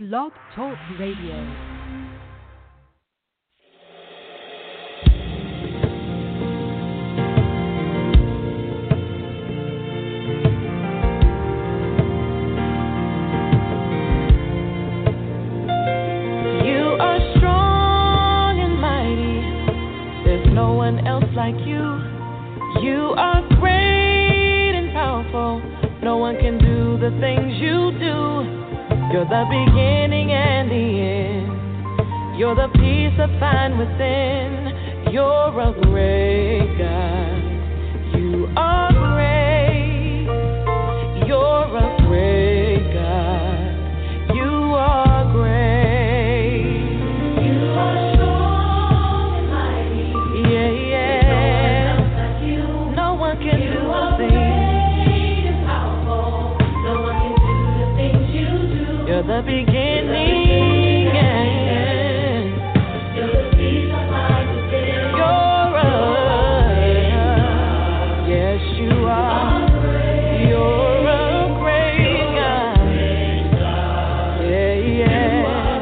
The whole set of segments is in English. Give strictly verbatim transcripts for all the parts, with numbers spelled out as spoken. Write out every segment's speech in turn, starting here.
Blog Talk Radio. Like you, you are great and powerful. No one can do the things you do. You're the beginning and the end. You're the peace I find within. You're a great God. You are great. You're a great God. You are great. You are strong and mighty. Yeah, yeah. The beginning and you're the peace of life within. You're a, yes you are. You're a great God. Yeah, yeah.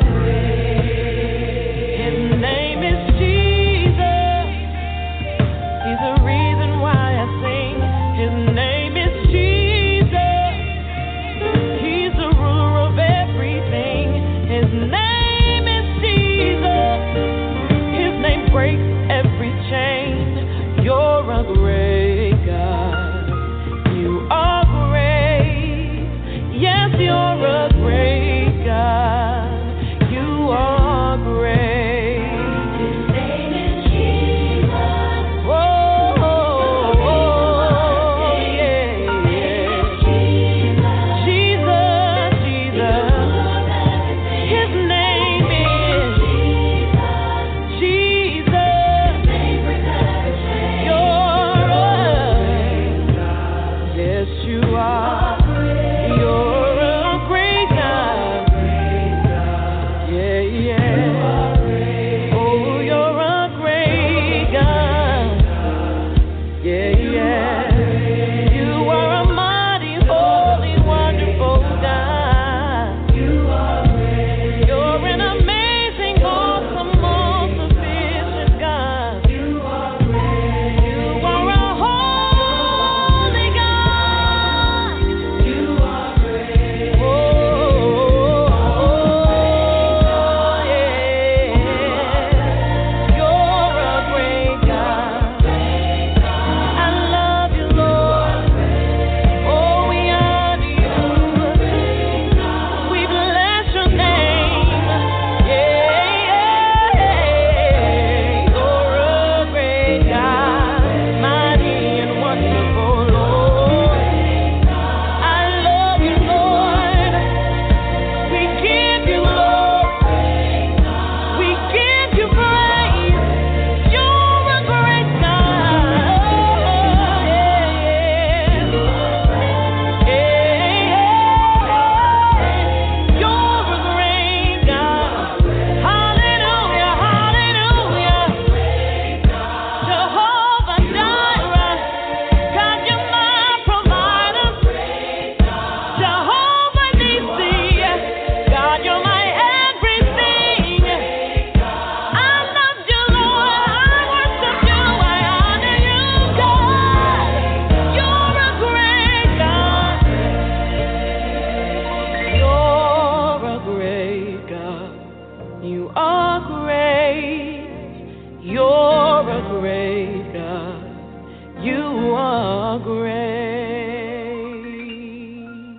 His name is Jesus. He's the reason why I sing. His name is Jesus. He's the ruler of everything. His name is Jesus. His name breaks every chain. You're a great God. You are great. Yes, you're a great God. You are great. His name is Jesus. Oh, oh, oh, yeah, yeah. Jesus, Jesus. His name is Jesus. You're a, yes you are. You're a great God. Yeah, yeah. Oh, you're a great God. Yeah, yeah. You are a mighty, holy, wonderful God. You are great. You're an amazing, awesome, all-sufficient God. You are great. You are a holy God. You are great. Oh, yeah. You're a great God. I love you, Lord. Oh, we honor you. We bless your name. Yeah, you're a great God, mighty and wonderful, Lord. I love you, Lord. We give you glory. We give you praise. You're a great God. You're a great God. Hallelujah, hallelujah. Jehovah Jireh, God, you're my provider. Jehovah Nissi, God, you're my everything. I love you, Lord. I worship you. I honor you, God. You're a great God. You're a great God. You are great. You're a great God. You are great.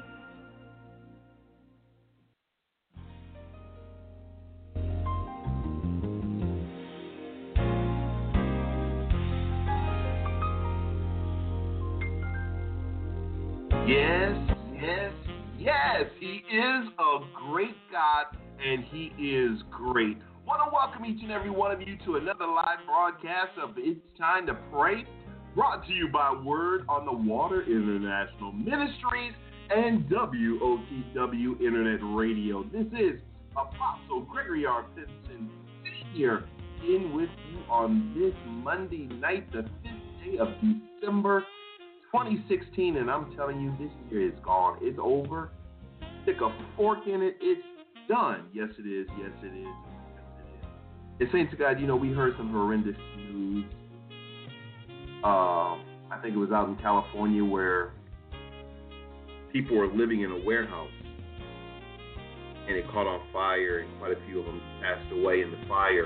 Yes, yes, yes. He is a great God, and He is great. Want to welcome each and every one of you to another live broadcast of It's Time to Pray, brought to you by Word on the Water International Ministries and W O T W Internet Radio. This is Apostle Gregory R. Pinson here in with you on this Monday night, the fifth day of December twenty sixteen, and I'm telling you, this year is gone. It's over. Stick a fork in it. It's done. Yes, it is. Yes, it is. Yes, it is. And saints of God, you know, we heard some horrendous news. Uh, I think it was out in California where people were living in a warehouse and it caught on fire, and quite a few of them passed away in the fire.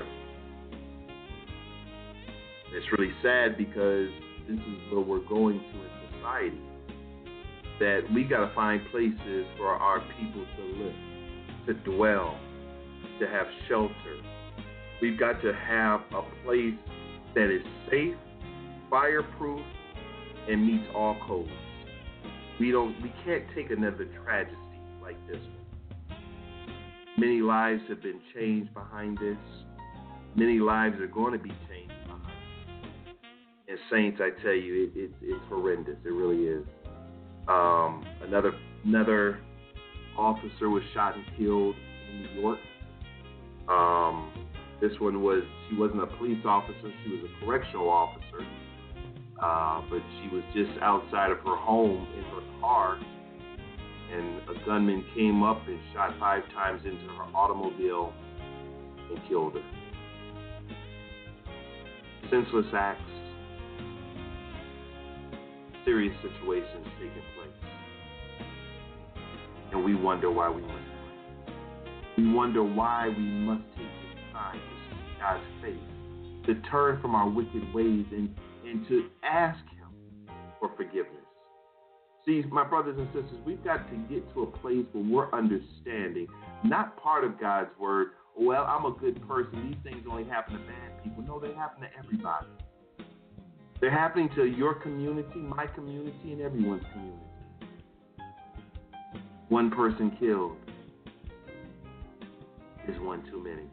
It's really sad because this is where we're going to in society, that we got to find places for our people to live, to dwell, to have shelter. We've got to have a place that is safe, fireproof, and meets all codes. We don't, we can't take another tragedy like this one. Many lives have been changed behind this. Many lives are going to be changed behind this. And saints, I tell you, it, it, it's horrendous. It really is. Um, another another officer was shot and killed in New York. Um, this one was, she wasn't a police officer, she was a correctional officer. Uh, but she was just outside of her home in her car, and a gunman came up and shot five times into her automobile and killed her. Senseless acts, serious situations taking place. And we wonder why we must do it. We wonder why we must take this time to seek God's face, to turn from our wicked ways and, and to ask Him for forgiveness. See, my brothers and sisters, we've got to get to a place where we're understanding, not part of God's word, well, I'm a good person, these things only happen to bad people. No, they happen to everybody. They're happening to your community, my community, and everyone's community. One person killed is one too many.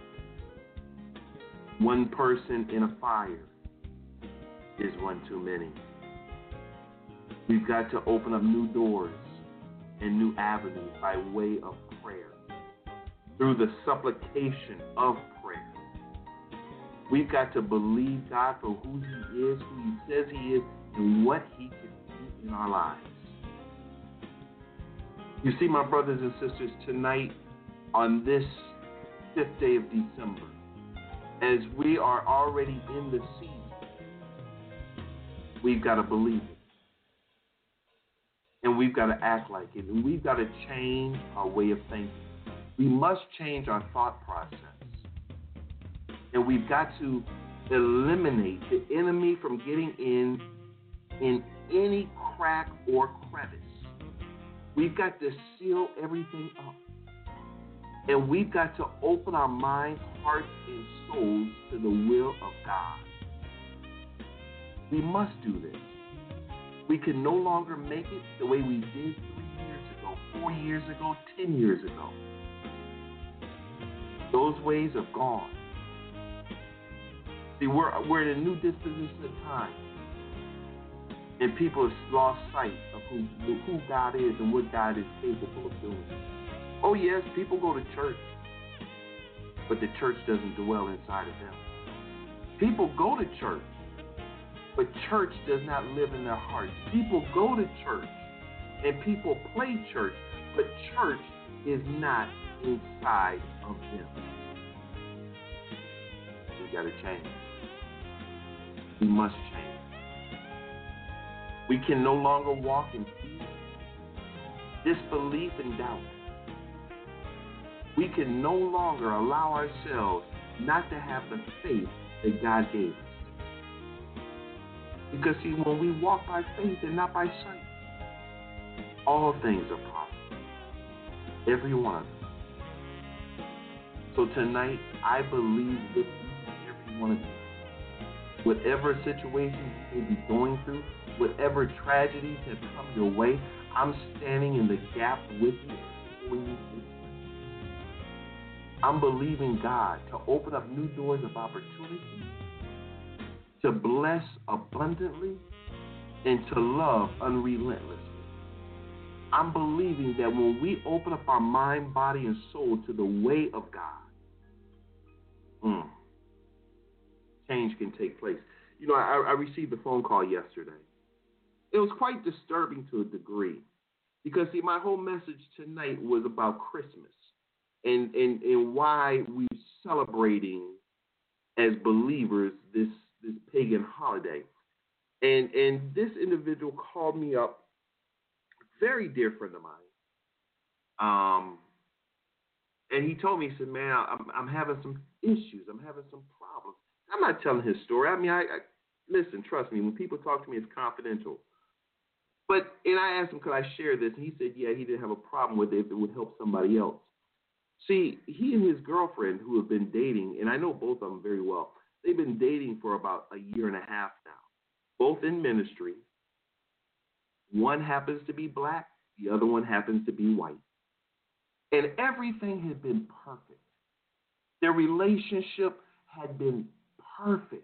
One person in a fire is one too many. We've got to open up new doors and new avenues by way of prayer, through the supplication of prayer. We've got to believe God for who He is, who He says He is, and what He can do in our lives. You see, my brothers and sisters, tonight on this fifth day of December, as we are already in the season, we've got to believe it. And we've got to act like it. And we've got to change our way of thinking. We must change our thought process. And we've got to eliminate the enemy from getting in in any crack or crevice. We've got to seal everything up. And we've got to open our minds, hearts, and souls to the will of God. We must do this. We can no longer make it the way we did three years ago, four years ago, ten years ago. Those ways are gone. See, we're, we're in a new disposition of time. And people have lost sight of who, who God is and what God is capable of doing. Oh, yes, people go to church, but the church doesn't dwell inside of them. People go to church, but church does not live in their hearts. People go to church, and people play church, but church is not inside of them. We got to change. We must change. We can no longer walk in fear, disbelief, and doubt. We can no longer allow ourselves not to have the faith that God gave us. Because, see, when we walk by faith and not by sight, all things are possible. Every one of them. So tonight, I believe with each and every one of you, whatever situation you may be going through, whatever tragedies have come your way, I'm standing in the gap with you for you. I'm believing God to open up new doors of opportunity, to bless abundantly, and to love unrelentlessly. I'm believing that when we open up our mind, body, and soul to the way of God, mm, change can take place. You know, I, I received a phone call yesterday. It was quite disturbing to a degree because, see, my whole message tonight was about Christmas. and, and, and why we're celebrating as believers this, this pagan holiday. And, and this individual called me up, very dear friend of mine. Um, and he told me, he said, man, I'm, I'm having some issues. I'm having some problems. I'm not telling his story. I mean, I, I listen, trust me, when people talk to me, it's confidential. But, and I asked him, could I share this? And he said, yeah, he didn't have a problem with it if it would help somebody else. See, he and his girlfriend, who have been dating, and I know both of them very well, they've been dating for about a year and a half now, both in ministry. One happens to be black, the other one happens to be white. And everything had been perfect. Their relationship had been perfect.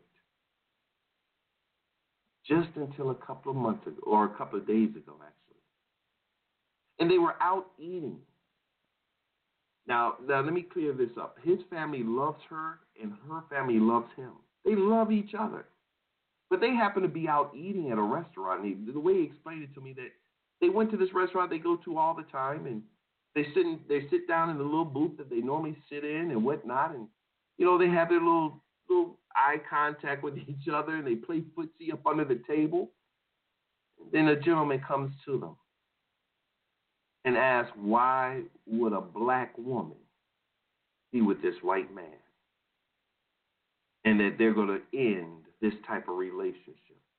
Just until a couple of months ago, or a couple of days ago, actually. And they were out eating. Now, now, let me clear this up. His family loves her, and her family loves him. They love each other. But they happen to be out eating at a restaurant. And he, the way he explained it to me, that they went to this restaurant they go to all the time, and they sit in, they sit down in the little booth that they normally sit in and whatnot, and you know they have their little little eye contact with each other, and they play footsie up under the table. And then a gentleman comes to them and asks, why would a black woman be with this white man? And that they're going to end this type of relationship.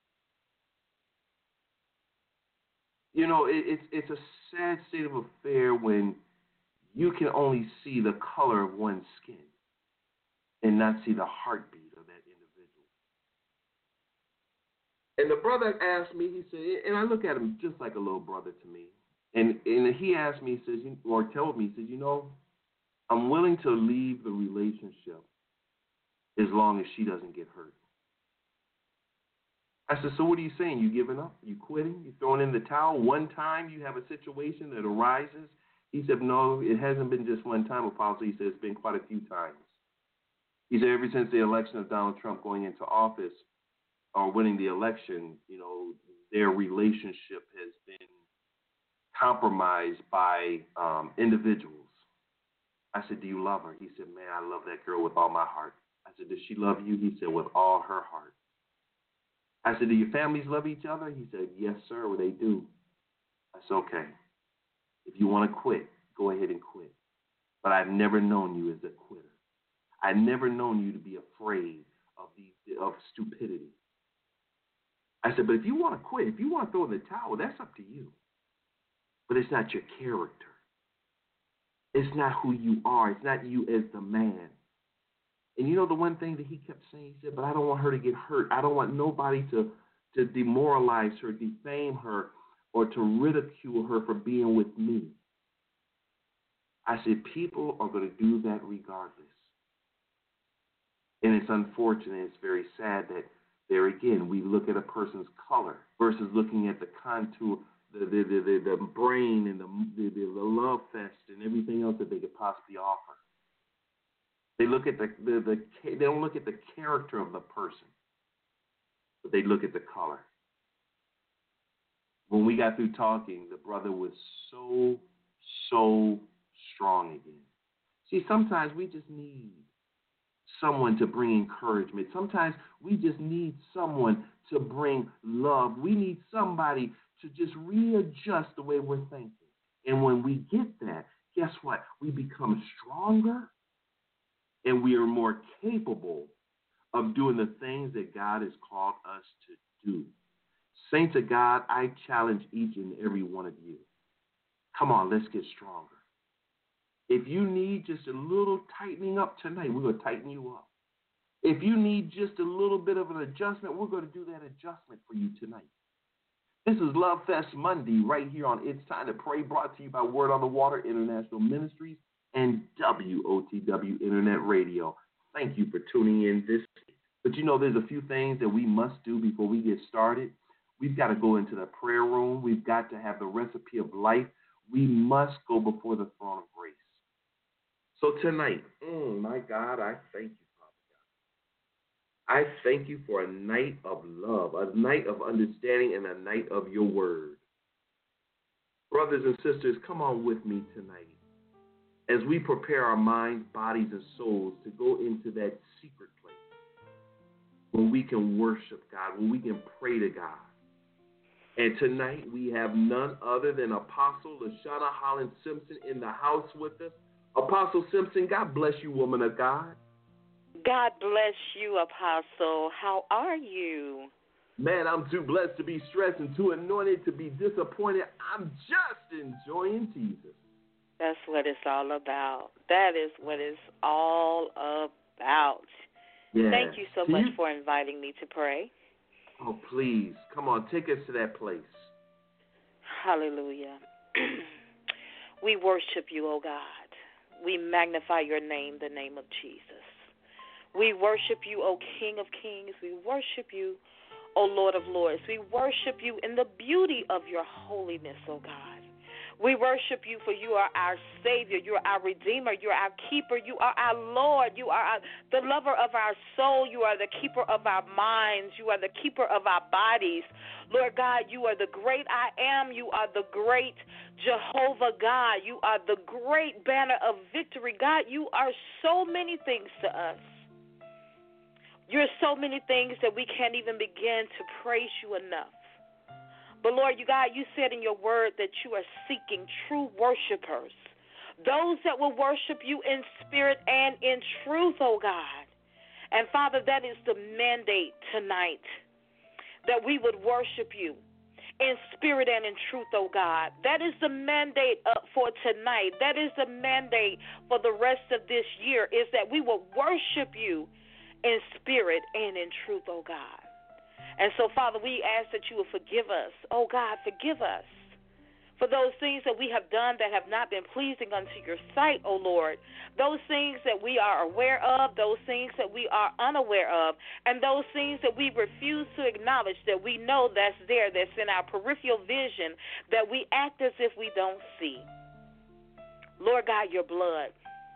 You know, it, it's it's a sad state of affair when you can only see the color of one's skin and not see the heartbeat of that individual. And the brother asked me, he said, and I look at him just like a little brother to me. And and he asked me, he says, or told me, he said, you know, I'm willing to leave the relationship as long as she doesn't get hurt. I said, so what are you saying? You giving up? You quitting? You throwing in the towel? One time you have a situation that arises? He said, no, it hasn't been just one time, Apostle. He said, it's been quite a few times. He said, ever since the election of Donald Trump going into office or winning the election, you know, their relationship has been compromised by um, individuals. I said, do you love her? He said, man, I love that girl with all my heart. I said, does she love you? He said, with all her heart. I said, do your families love each other? He said, yes, sir, well, they do. I said, okay. If you want to quit, go ahead and quit. But I've never known you as a quitter. I've never known you to be afraid of the of stupidity. I said, but if you want to quit, if you want to throw in the towel, that's up to you. But it's not your character. It's not who you are. It's not you as the man. And you know the one thing that he kept saying? He said, but I don't want her to get hurt. I don't want nobody to, to demoralize her, defame her, or to ridicule her for being with me. I said, people are going to do that regardless. And it's unfortunate, it's very sad that there again, we look at a person's color versus looking at the contour, the the, the, the, the brain and the, the, the love fest and everything else that they could possibly offer. They look at the, the, the they don't look at the character of the person, but they look at the color. When we got through talking, the brother was so, so strong again. See, sometimes we just need someone to bring encouragement. Sometimes we just need someone to bring love. We need somebody to just readjust the way we're thinking. And when we get that, guess what? We become stronger and we are more capable of doing the things that God has called us to do. Saints of God, I challenge each and every one of you. Come on, let's get stronger. If you need just a little tightening up tonight, we're going to tighten you up. If you need just a little bit of an adjustment, we're going to do that adjustment for you tonight. This is Love Fest Monday right here on It's Time to Pray, brought to you by Word on the Water International Ministries and W O T W Internet Radio. Thank you for tuning in this week. But you know, there's a few things that we must do before we get started. We've got to go into the prayer room. We've got to have the recipe of life. We must go before the throne of grace. So tonight, mm, my God, I thank you, Father God. I thank you for a night of love, a night of understanding, and a night of your word. Brothers and sisters, come on with me tonight as we prepare our minds, bodies, and souls to go into that secret place where we can worship God, where we can pray to God. And tonight we have none other than Apostle LaShawna Holland Simpson in the house with us. Apostle Simpson, God bless you, woman of God. God bless you, Apostle. How are you? Man, I'm too blessed to be stressed and too anointed to be disappointed. I'm just enjoying Jesus. That's what it's all about. That is what it's all about. Yes. Thank you so Can much you... for inviting me to pray. Oh, please. Come on, take us to that place. Hallelujah. We worship you, O God. We magnify your name, the name of Jesus. We worship you, O King of Kings. We worship you, O Lord of Lords. We worship you in the beauty of your holiness, O God. We worship you for you are our Savior. You are our Redeemer. You are our Keeper. You are our Lord. You are our, the lover of our soul. You are the keeper of our minds. You are the keeper of our bodies. Lord God, you are the great I am. You are the great Jehovah God. You are the great banner of victory. God, you are so many things to us. You're so many things that we can't even begin to praise you enough. But, Lord, you God, you said in your word that you are seeking true worshipers, those that will worship you in spirit and in truth, oh God. And, Father, that is the mandate tonight, that we would worship you in spirit and in truth, oh God. That is the mandate uh, for tonight. That is the mandate for the rest of this year, is that we will worship you in spirit and in truth, oh God. And so, Father, we ask that you will forgive us. Oh, God, forgive us for those things that we have done that have not been pleasing unto your sight, oh, Lord. Those things that we are aware of, those things that we are unaware of, and those things that we refuse to acknowledge that we know that's there, that's in our peripheral vision, that we act as if we don't see. Lord God, your blood,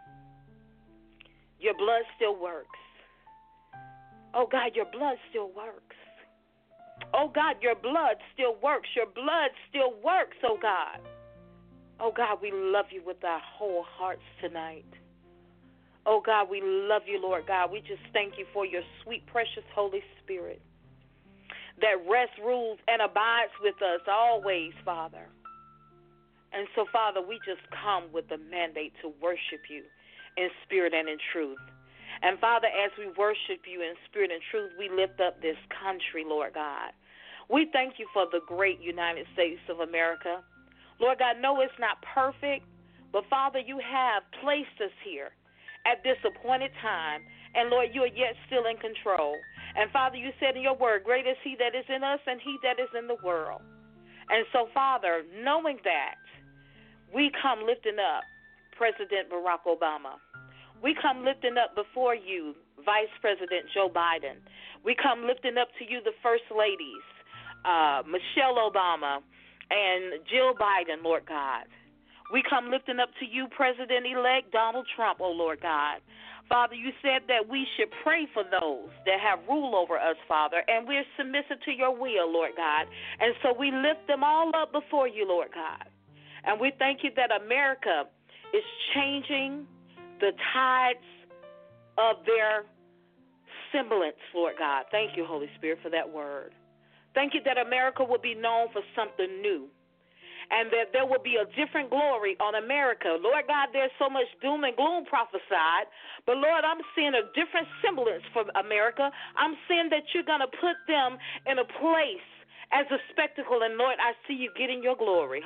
your blood still works. Oh, God, your blood still works. Oh, God, your blood still works. Your blood still works, oh, God. Oh, God, we love you with our whole hearts tonight. Oh, God, we love you, Lord God. We just thank you for your sweet, precious Holy Spirit that rests, rules, and abides with us always, Father. And so, Father, we just come with the mandate to worship you in spirit and in truth. And, Father, as we worship you in spirit and truth, we lift up this country, Lord God. We thank you for the great United States of America. Lord God, no, it's not perfect, but, Father, you have placed us here at this appointed time, and, Lord, you are yet still in control. And, Father, you said in your word, great is he that is in us and he that is in the world. And so, Father, knowing that, we come lifting up President Barack Obama. We come lifting up before you Vice President Joe Biden. We come lifting up to you the First Ladies, uh, Michelle Obama and Jill Biden, Lord God. We come lifting up to you President-elect Donald Trump, oh Lord God. Father, you said that we should pray for those that have rule over us, Father, and we're submissive to your will, Lord God. And so we lift them all up before you, Lord God. And we thank you that America is changing the tides of their semblance, Lord God. Thank you, Holy Spirit, for that word. Thank you that America will be known for something new, and that there will be a different glory on America. Lord God, there's so much doom and gloom prophesied, but Lord, I'm seeing a different semblance for America. I'm seeing that you're going to put them in a place as a spectacle, and Lord, I see you getting your glory.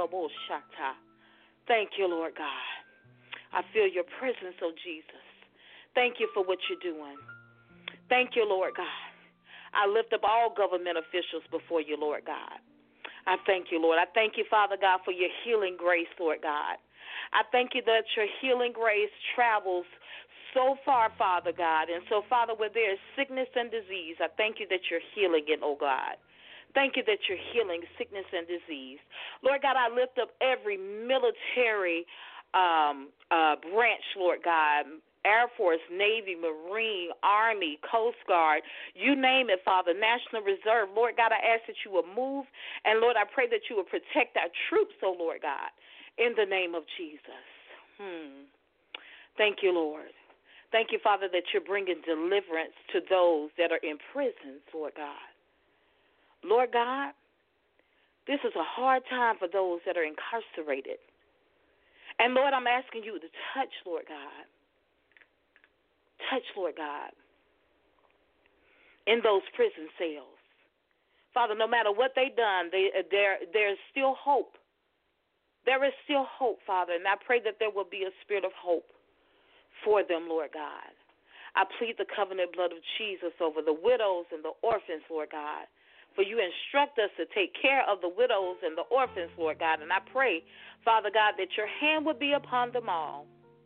Thank you, Lord God. I feel your presence, oh Jesus. Thank you for what you're doing. Thank you, Lord God. I lift up all government officials before you, Lord God. I thank you, Lord. I thank you, Father God, for your healing grace, Lord God. I thank you that your healing grace travels so far, Father God. And so, Father, where there is sickness and disease, I thank you that you're healing it, oh God. Thank you that you're healing sickness and disease. Lord God, I lift up every military Um, uh, branch, Lord God, Air Force, Navy, Marine, Army, Coast Guard, you name it, Father, National Reserve. Lord God, I ask that you will move, and Lord, I pray that you will protect our troops, oh Lord God, in the name of Jesus. Hmm. Thank you, Lord. Thank you, Father, that you're bringing deliverance to those that are in prisons, Lord God. Lord God, this is a hard time for those that are incarcerated. And, Lord, I'm asking you to touch, Lord God. Touch, Lord God, in those prison cells. Father, no matter what they've done, they, there, there's still hope. There is still hope, Father, and I pray that there will be a spirit of hope for them, Lord God. I plead the covenant blood of Jesus over the widows and the orphans, Lord God. For you instruct us to take care of the widows and the orphans, Lord God. And I pray, Father God, that your hand would be upon them all.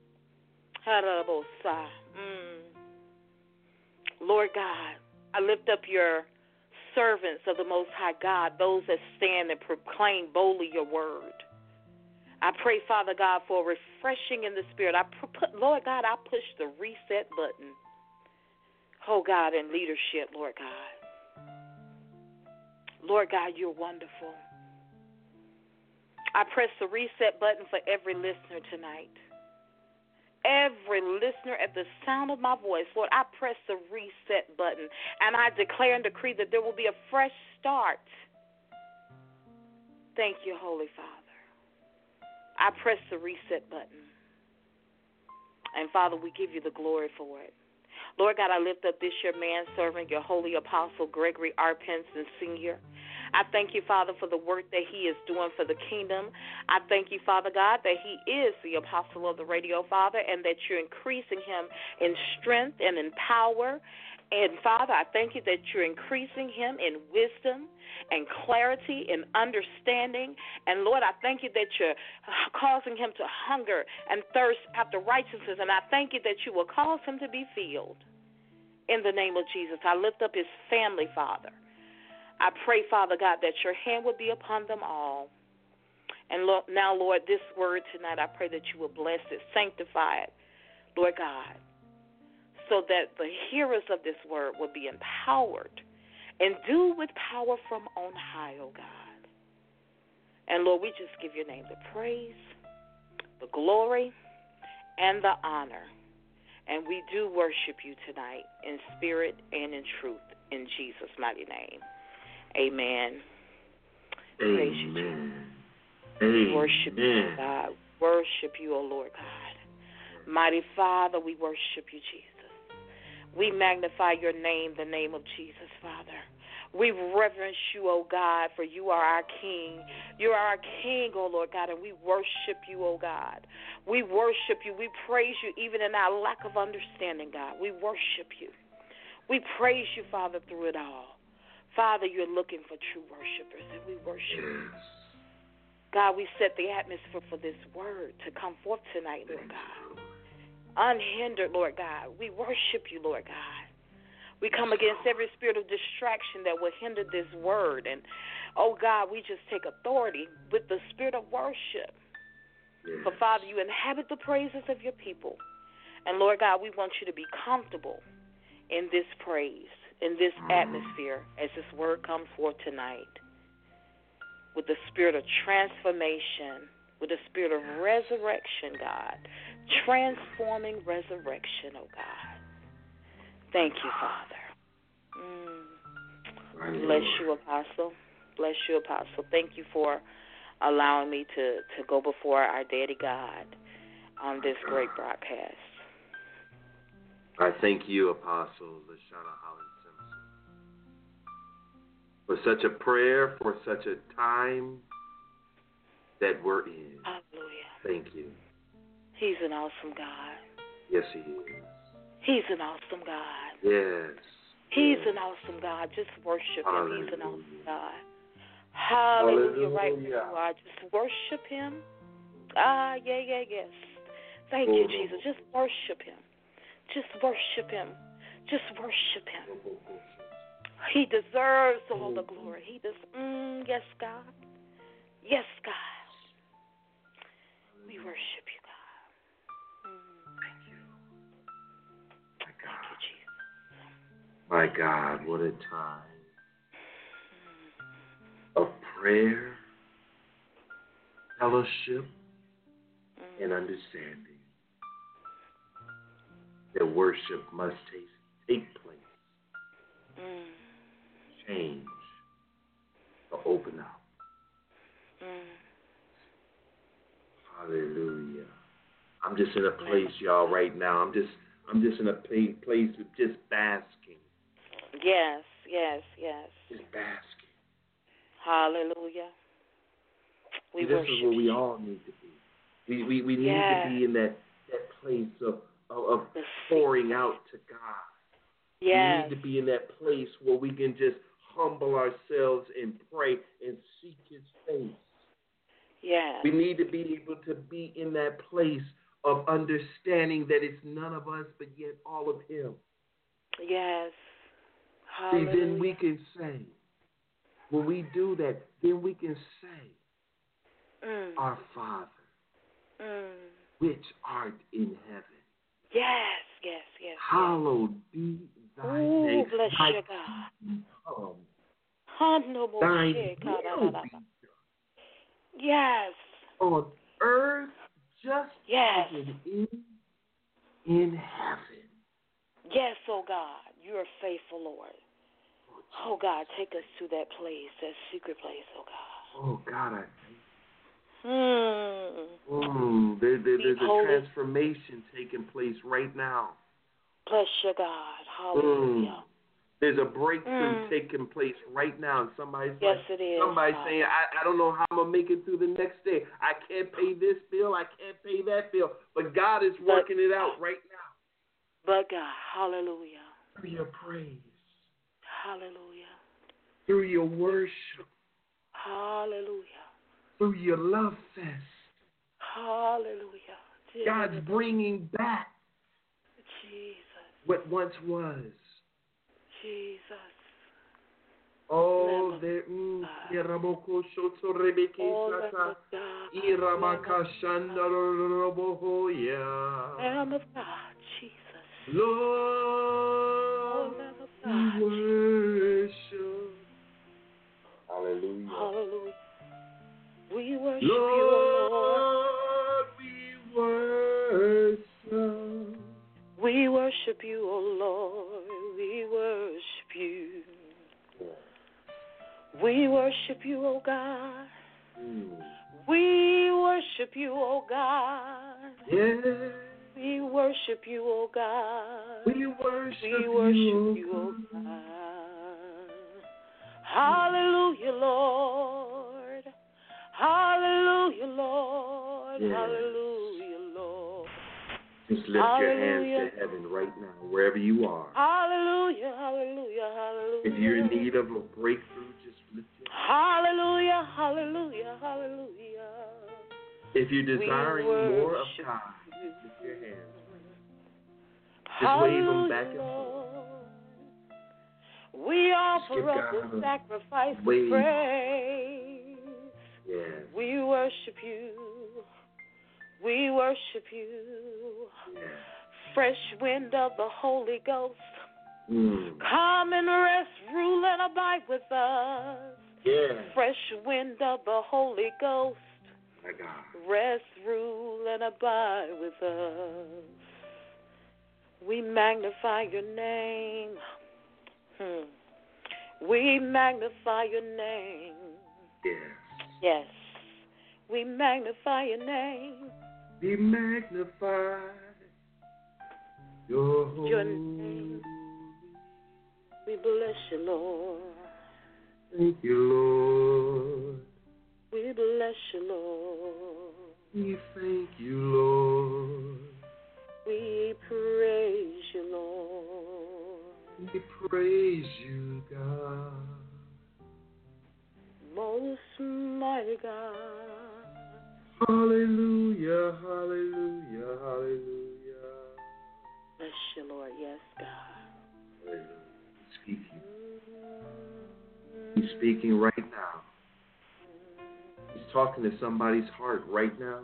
Mm. Lord God, I lift up your servants of the Most High God, those that stand and proclaim boldly your word. I pray, Father God, for refreshing in the spirit. I put, Lord God, I push the reset button. Oh, God, in leadership, Lord God. Lord God, you're wonderful. I press the reset button for every listener tonight. Every listener at the sound of my voice, Lord, I press the reset button, and I declare and decree that there will be a fresh start. Thank you, Holy Father. I press the reset button. And, Father, we give you the glory for it. Lord God, I lift up this your manservant, your holy apostle, Gregory R. Penson, Senior I thank you, Father, for the work that he is doing for the kingdom. I thank you, Father God, that he is the apostle of the radio, Father, and that you're increasing him in strength and in power. And, Father, I thank you that you're increasing him in wisdom and clarity and understanding. And, Lord, I thank you that you're causing him to hunger and thirst after righteousness. And I thank you that you will cause him to be filled. In the name of Jesus, I lift up his family, Father. I pray, Father God, that your hand would be upon them all. And now, Lord, this word tonight, I pray that you will bless it, sanctify it, Lord God, so that the hearers of this word will be empowered and do with power from on high, oh God. And, Lord, we just give your name the praise, the glory, and the honor. And we do worship you tonight in spirit and in truth, in Jesus' mighty name. Amen. Amen. Praise you, Jesus. We worship you, God. Worship you, O Lord God. Mighty Father, we worship you, Jesus. We magnify your name, the name of Jesus, Father. We reverence you, O God, for you are our King. You are our King, O Lord God, and we worship you, O God. We worship you. We praise you even in our lack of understanding, God. We worship you. We praise you, Father, through it all. Father, you're looking for true worshipers, and we worship you. God, we set the atmosphere for this word to come forth tonight, Lord God. Unhindered, Lord God. We worship you, Lord God. We come against every spirit of distraction that will hinder this word. And, oh, God, we just take authority with the spirit of worship. For, Father, you inhabit the praises of your people. And, Lord God, we want you to be comfortable in this praise, in this atmosphere, as this word comes forth tonight, with the spirit of transformation, with the spirit of resurrection, God, transforming resurrection, oh God. Thank you, Father. Mm. Bless you, Apostle. Bless you, Apostle. Thank you for allowing me to, to go before our Daddy God on this great broadcast. I thank you, Apostle Lashana Holland Simpson, for such a prayer, for such a time that we're in. Hallelujah. Thank you. He's an awesome God. Yes, he is. He's an awesome God. Yes. He's yes. an awesome God. Just worship Hallelujah. him. He's an awesome God. Hallelujah. Hallelujah. Right where you are. Just worship him. Ah, yeah, yeah, yes. Thank you, Jesus. Just worship him. Just worship him. Just worship him. He deserves all the glory. He does. Mm, yes, God. Yes, God. We worship you, God. Mm. Thank you. My God. Thank you, Jesus. My God, what a time of prayer, fellowship, Mm. and understanding that worship must take, take place. Mm. Change to open up. Mm. Hallelujah. I'm just in a place, y'all, right now. I'm just I'm just in a place of just basking. Yes, yes, yes. Just basking. Hallelujah. We See, this worship is where we you. all need to be. We we, we need yes. to be in that, that place of, of, of pouring out to God. Yes. We need to be in that place where we can just humble ourselves and pray and seek His face. Yes. We need to be able to be in that place of understanding that it's none of us, but yet all of Him. Yes. See, Hallelujah. then we can say, when we do that, then we can say, mm. Our Father, mm. which art in heaven. Yes, yes, yes. Hallowed be thy Ooh, name. bless Thy you, God. come. Honorable Thine shit, will God. be done Yes. on earth just Yes. as it is in heaven. Yes, oh God. You are faithful, Lord. Oh God, take us to that place, that secret place, oh God. Oh God, I thank you. Mm. Mm, there, there, there's a holy. transformation taking place right now. Bless you, God. Hallelujah. Mm. There's a breakthrough Mm. taking place right now, and somebody's yes, like, it is, somebody's Father. saying, I, I don't know how I'm gonna make it through the next day. I can't pay this bill, I can't pay that bill, but God is working but, it out right now. But God, hallelujah. Through your praise, hallelujah, through your worship, hallelujah, through your love fest. Hallelujah. God's bringing back Jesus. what once was. Jesus. Oh, there. Mm, Iraboko shoto rebeke sata. Irabaka shandarabohoya. Lamb of God, Jesus. Lord, we worship. Hallelujah. Hallelujah. We worship Lord, you, Lord. we worship. We worship you, O Lord. We worship you. We worship you, O God. Mm. We worship you, O God. Yeah. We worship you, O God. We worship, we worship you, you, O God. Hallelujah, Lord. Hallelujah, Lord. Yes. Hallelujah, Lord. Just lift Hallelujah. your hands to heaven right now, wherever you are. Hallelujah, hallelujah, hallelujah. If you're in need of a breakthrough, just lift your hands. Hallelujah, hallelujah, hallelujah. If you're desiring more of God, lift your hands. Just wave them back and forth. We offer up God a sacrifice of wave. praise. Yes. We worship you. We worship you. Yes. Fresh wind of the Holy Ghost. Mm. Come and rest, rule, and abide with us. Yes. Fresh wind of the Holy Ghost. My God. Rest, rule, and abide with us. We magnify your name. Hmm. We magnify your name. Yes. Yes. We magnify your name. Be magnified. Your holy Your name. We bless you, Lord. Thank you, Lord. We bless you, Lord. We thank you, Lord. We praise you, Lord. We praise you, God. Most mighty God. Hallelujah, hallelujah, hallelujah. Bless you, Lord. Yes, God. Hallelujah. He's speaking. He's speaking right now. He's talking to somebody's heart right now.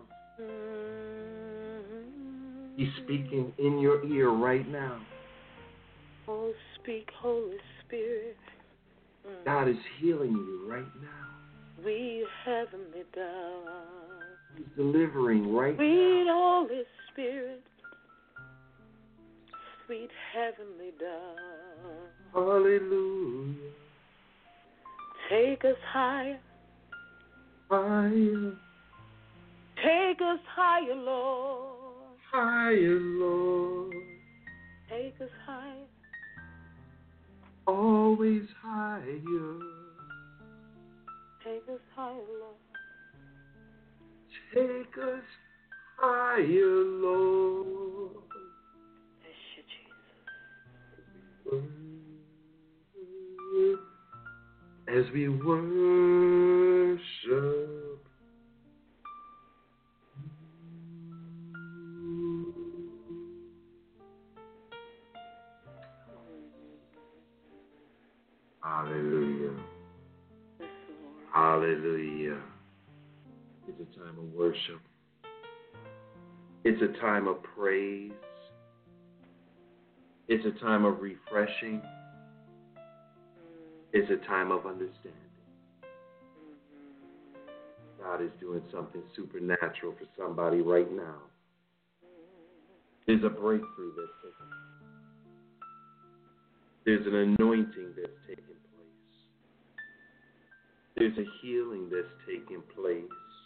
He's speaking in your ear right now. Oh, speak, Holy Spirit. God is healing you right now. We heavenly God. He's delivering right Sweet now. Holy Spirit, sweet heavenly dove. Hallelujah. Take us higher. Higher. Take us higher, Lord. Higher, Lord. Take us higher. Always higher. Take us higher, Lord. Take us higher, Lord. Bless you, Jesus. As we worship. Hallelujah. Yes, Lord. Hallelujah. It's a time of worship. It's a time of praise. It's a time of refreshing. It's a time of understanding. God is doing something supernatural for somebody right now. There's a breakthrough that's taking place. There's an anointing that's taking place. There's a healing that's taking place.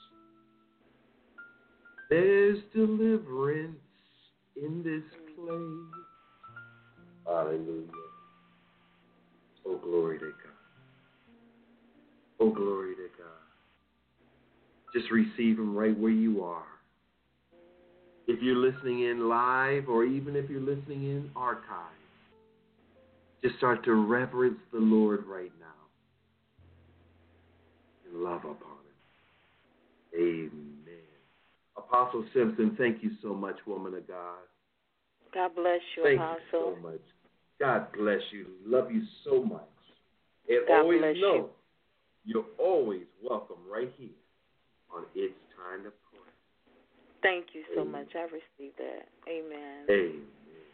There's deliverance in this place. Hallelujah. Oh, glory to God. Oh, glory to God. Just receive Him right where you are. If you're listening in live or even if you're listening in archive, just start to reverence the Lord right now and love upon Him. Amen. Apostle Simpson, thank you so much, woman of God. God bless you, thank Apostle. Thank you so much. God bless you. Love you so much. And God always bless know you. You're always welcome right here on It's Time to Pray. Thank you so Amen. much. I received that. Amen. Amen.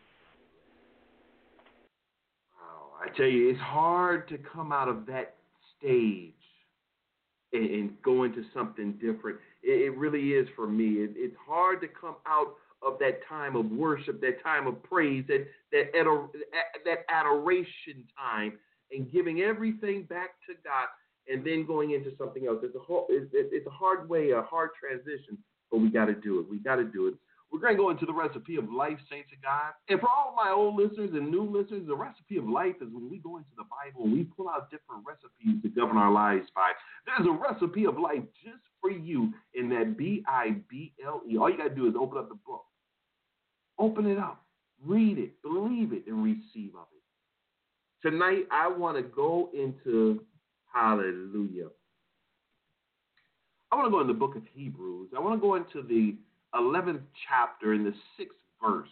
Wow. I tell you, it's hard to come out of that stage and, and go into something different. It, it really is for me. It, it's hard to come out of that time of worship, that time of praise, that that ador- that adoration time, and giving everything back to God, and then going into something else. It's a whole, it's, it's a hard way, a hard transition, but we got to do it. We got to do it. We're going to go into the recipe of life, saints of God. And for all my old listeners and new listeners, the recipe of life is when we go into the Bible and we pull out different recipes to govern our lives by. There's a recipe of life just for you in that B I B L E. All you got to do is open up the book. Open it up. Read it. Believe it and receive of it. Tonight, I want to go into, hallelujah. I want to go in the book of Hebrews. I want to go into the eleventh chapter in the sixth verse.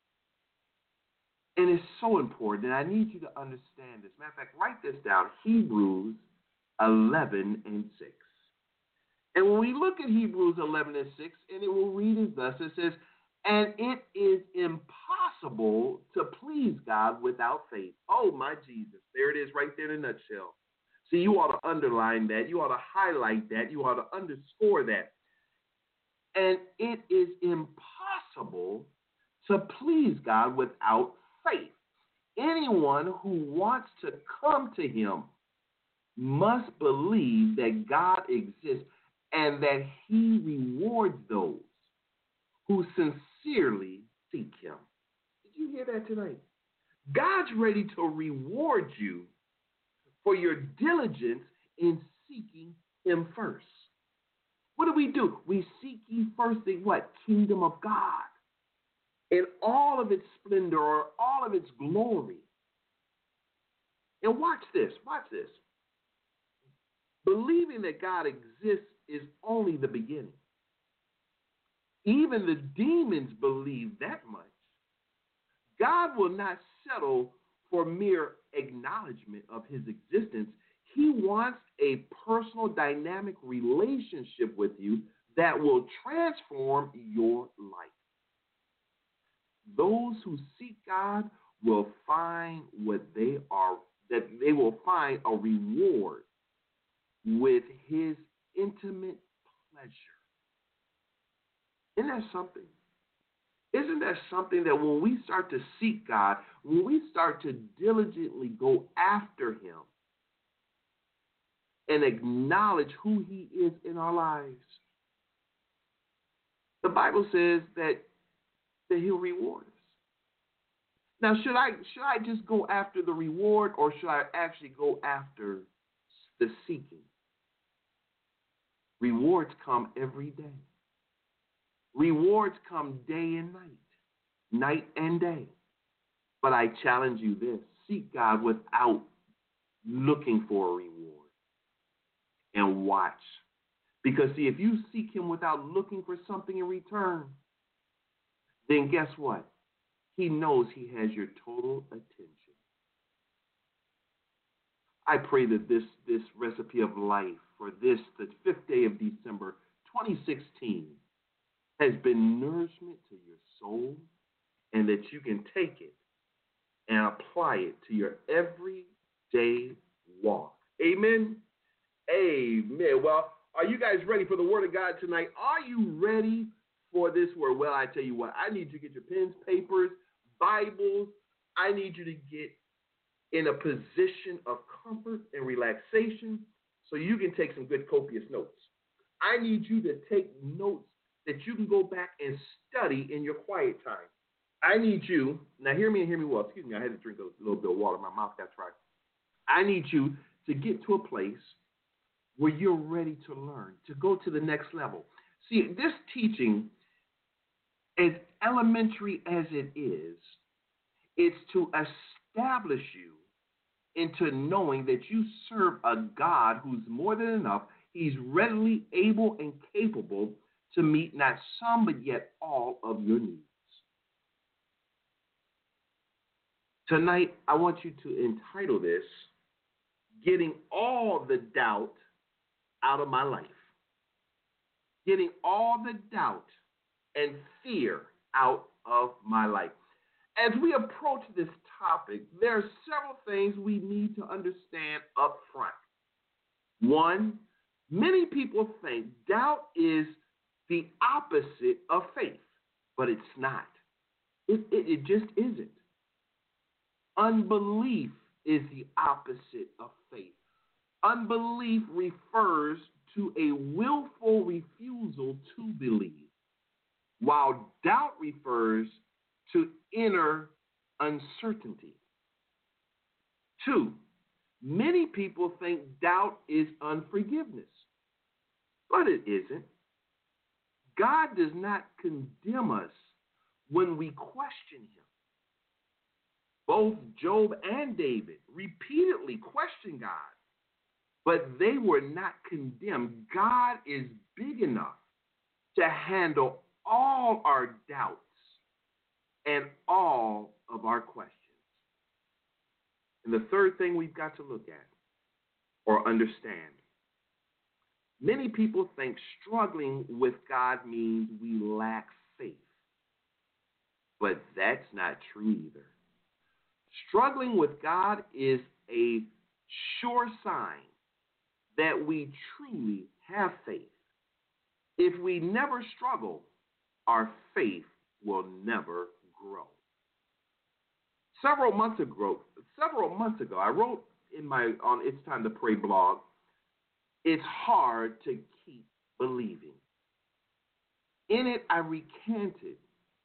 And it's so important, and I need you to understand this. Matter of fact, write this down, Hebrews eleven and six. And when we look at Hebrews eleven and six, and it will read as thus, it says, and it is impossible to please God without faith. Oh, my Jesus. There it is right there in a nutshell. See, you ought to underline that. You ought to highlight that. You ought to underscore that. And it is impossible to please God without faith. Anyone who wants to come to Him must believe that God exists and that He rewards those who sincerely seek Him. Did you hear that tonight? God's ready to reward you for your diligence in seeking Him first. What do we do? We seek ye first the what? Kingdom of God. In all of its splendor or all of its glory. And watch this. Watch this. Believing that God exists is only the beginning. Even the demons believe that much. God will not settle for mere acknowledgement of His existence. He wants a personal, dynamic relationship with you that will transform your life. Those who seek God will find what they are, that they will find a reward with His intimate pleasure. Isn't that something? Isn't that something that when we start to seek God, when we start to diligently go after him and acknowledge who he is in our lives, the Bible says that, that he'll reward us. Now, should I should I just go after the reward, or should I actually go after the seeking? Rewards come every day. Rewards come day and night, night and day. But I challenge you this: seek God without looking for a reward, and watch. Because, see, if you seek him without looking for something in return, then guess what? He knows he has your total attention. I pray that this, this recipe of life for this, the fifth day of December, twenty sixteen, has been nourishment to your soul, and that you can take it and apply it to your everyday walk. Amen? Amen. Well, are you guys ready for the Word of God tonight? Are you ready for this word? Well, I tell you what, I need you to get your pens, papers, Bibles. I need you to get in a position of comfort and relaxation so you can take some good copious notes. I need you to take notes that you can go back and study in your quiet time. I need you, now hear me and hear me well. Excuse me, I had to drink a little bit of water. My mouth got dry. I need you to get to a place where you're ready to learn, to go to the next level. See, this teaching, as elementary as it is, it's to establish you into knowing that you serve a God who's more than enough. He's readily able and capable to meet not some but yet all of your needs. Tonight, I want you to entitle this, Getting All the Doubt Out of My Life. Getting all the doubt and fear out of my life. As we approach this topic, there are several things we need to understand up front. One, many people think doubt is the opposite of faith, but it's not. It, it, it just isn't. Unbelief is the opposite of faith. Unbelief refers to a willful refusal to believe, while doubt refers to inner uncertainty. Two, many people think doubt is unforgiveness, but it isn't. God does not condemn us when we question him. Both Job and David repeatedly questioned God, but they were not condemned. God is big enough to handle all our doubts and all of our questions. And the third thing we've got to look at or understand, many people think struggling with God means we lack faith, but that's not true either. Struggling with God is a sure sign that we truly have faith. If we never struggle, our faith will never grow. Several months ago, several months ago, I wrote in my on It's Time to Pray blog, it's hard to keep believing. In it, I recanted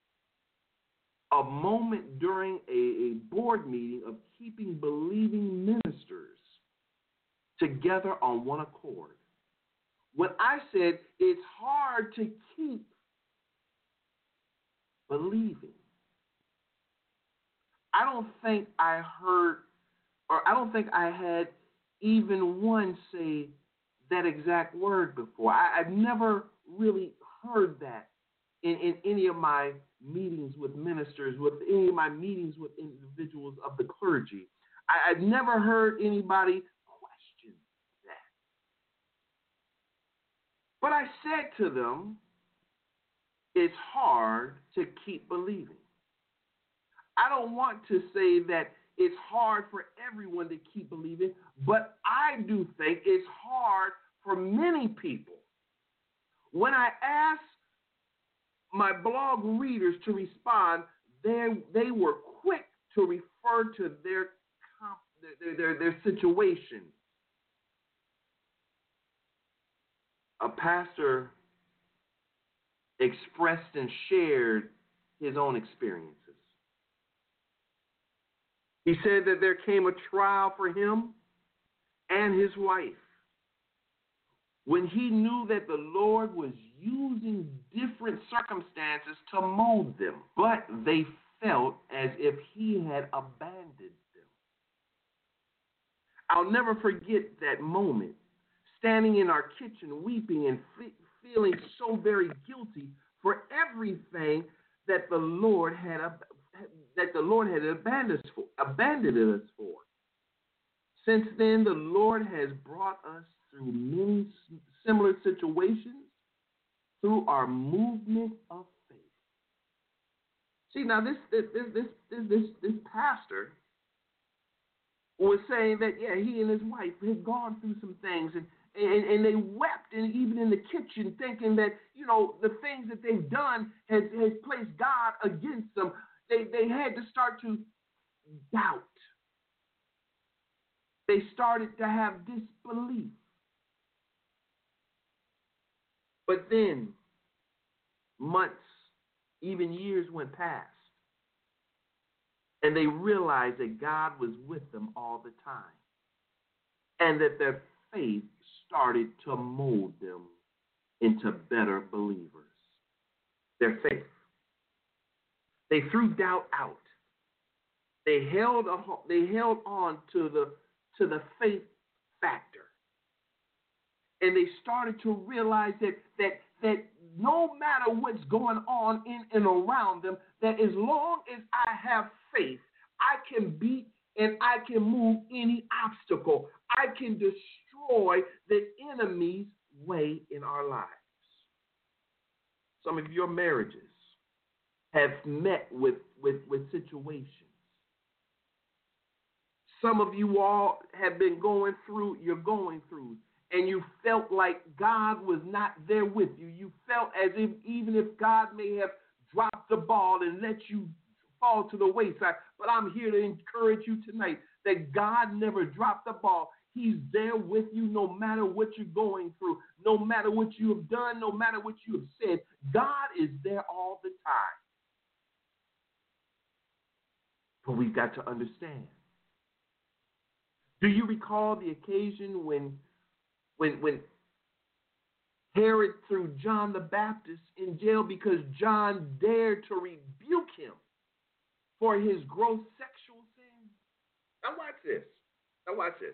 a moment during a, a board meeting of keeping believing ministers together on one accord. When I said it's hard to keep believing, I don't think I heard, or I don't think I had even one say that exact word before. I, I've never really heard that in, in any of my meetings with ministers, with any of my meetings with individuals of the clergy. I, I've never heard anybody question that. But I said to them, it's hard to keep believing. I don't want to say that it's hard for everyone to keep believing, but I do think it's hard for many people. When I ask my blog readers to respond, they, they were quick to refer to their, their, their, their situation. A pastor expressed and shared his own experiences. He said that there came a trial for him and his wife when he knew that the Lord was using different circumstances to mold them, but they felt as if he had abandoned them. I'll never forget that moment, standing in our kitchen weeping and fe- feeling so very guilty for everything that the Lord had ab- that the Lord had abandoned us for, abandoned us for. Since then, the Lord has brought us through many similar situations through our movement of faith. See, now this this this this this, this pastor was saying that yeah, he and his wife had gone through some things, and and, and they wept, and even in the kitchen, thinking that you know the things that they've done has has placed God against them. They they had to start to doubt. They started to have disbelief. But then months, even years went past, and they realized that God was with them all the time, and that their faith started to mold them into better believers. Their faith. They threw doubt out. They held a, they held on to the to the faith factor. And they started to realize that that that no matter what's going on in and around them, that as long as I have faith, I can beat and I can move any obstacle. I can destroy the enemy's way in our lives. Some of your marriages have met with, with, with situations. Some of you all have been going through, you're going through, and you felt like God was not there with you. You felt as if even if God may have dropped the ball and let you fall to the wayside. But I'm here to encourage you tonight that God never dropped the ball. He's there with you no matter what you're going through, no matter what you have done, no matter what you have said. God is there all the time. But we've got to understand. Do you recall the occasion when, when, when Herod threw John the Baptist in jail because John dared to rebuke him for his gross sexual sin? Now watch this. Now watch this.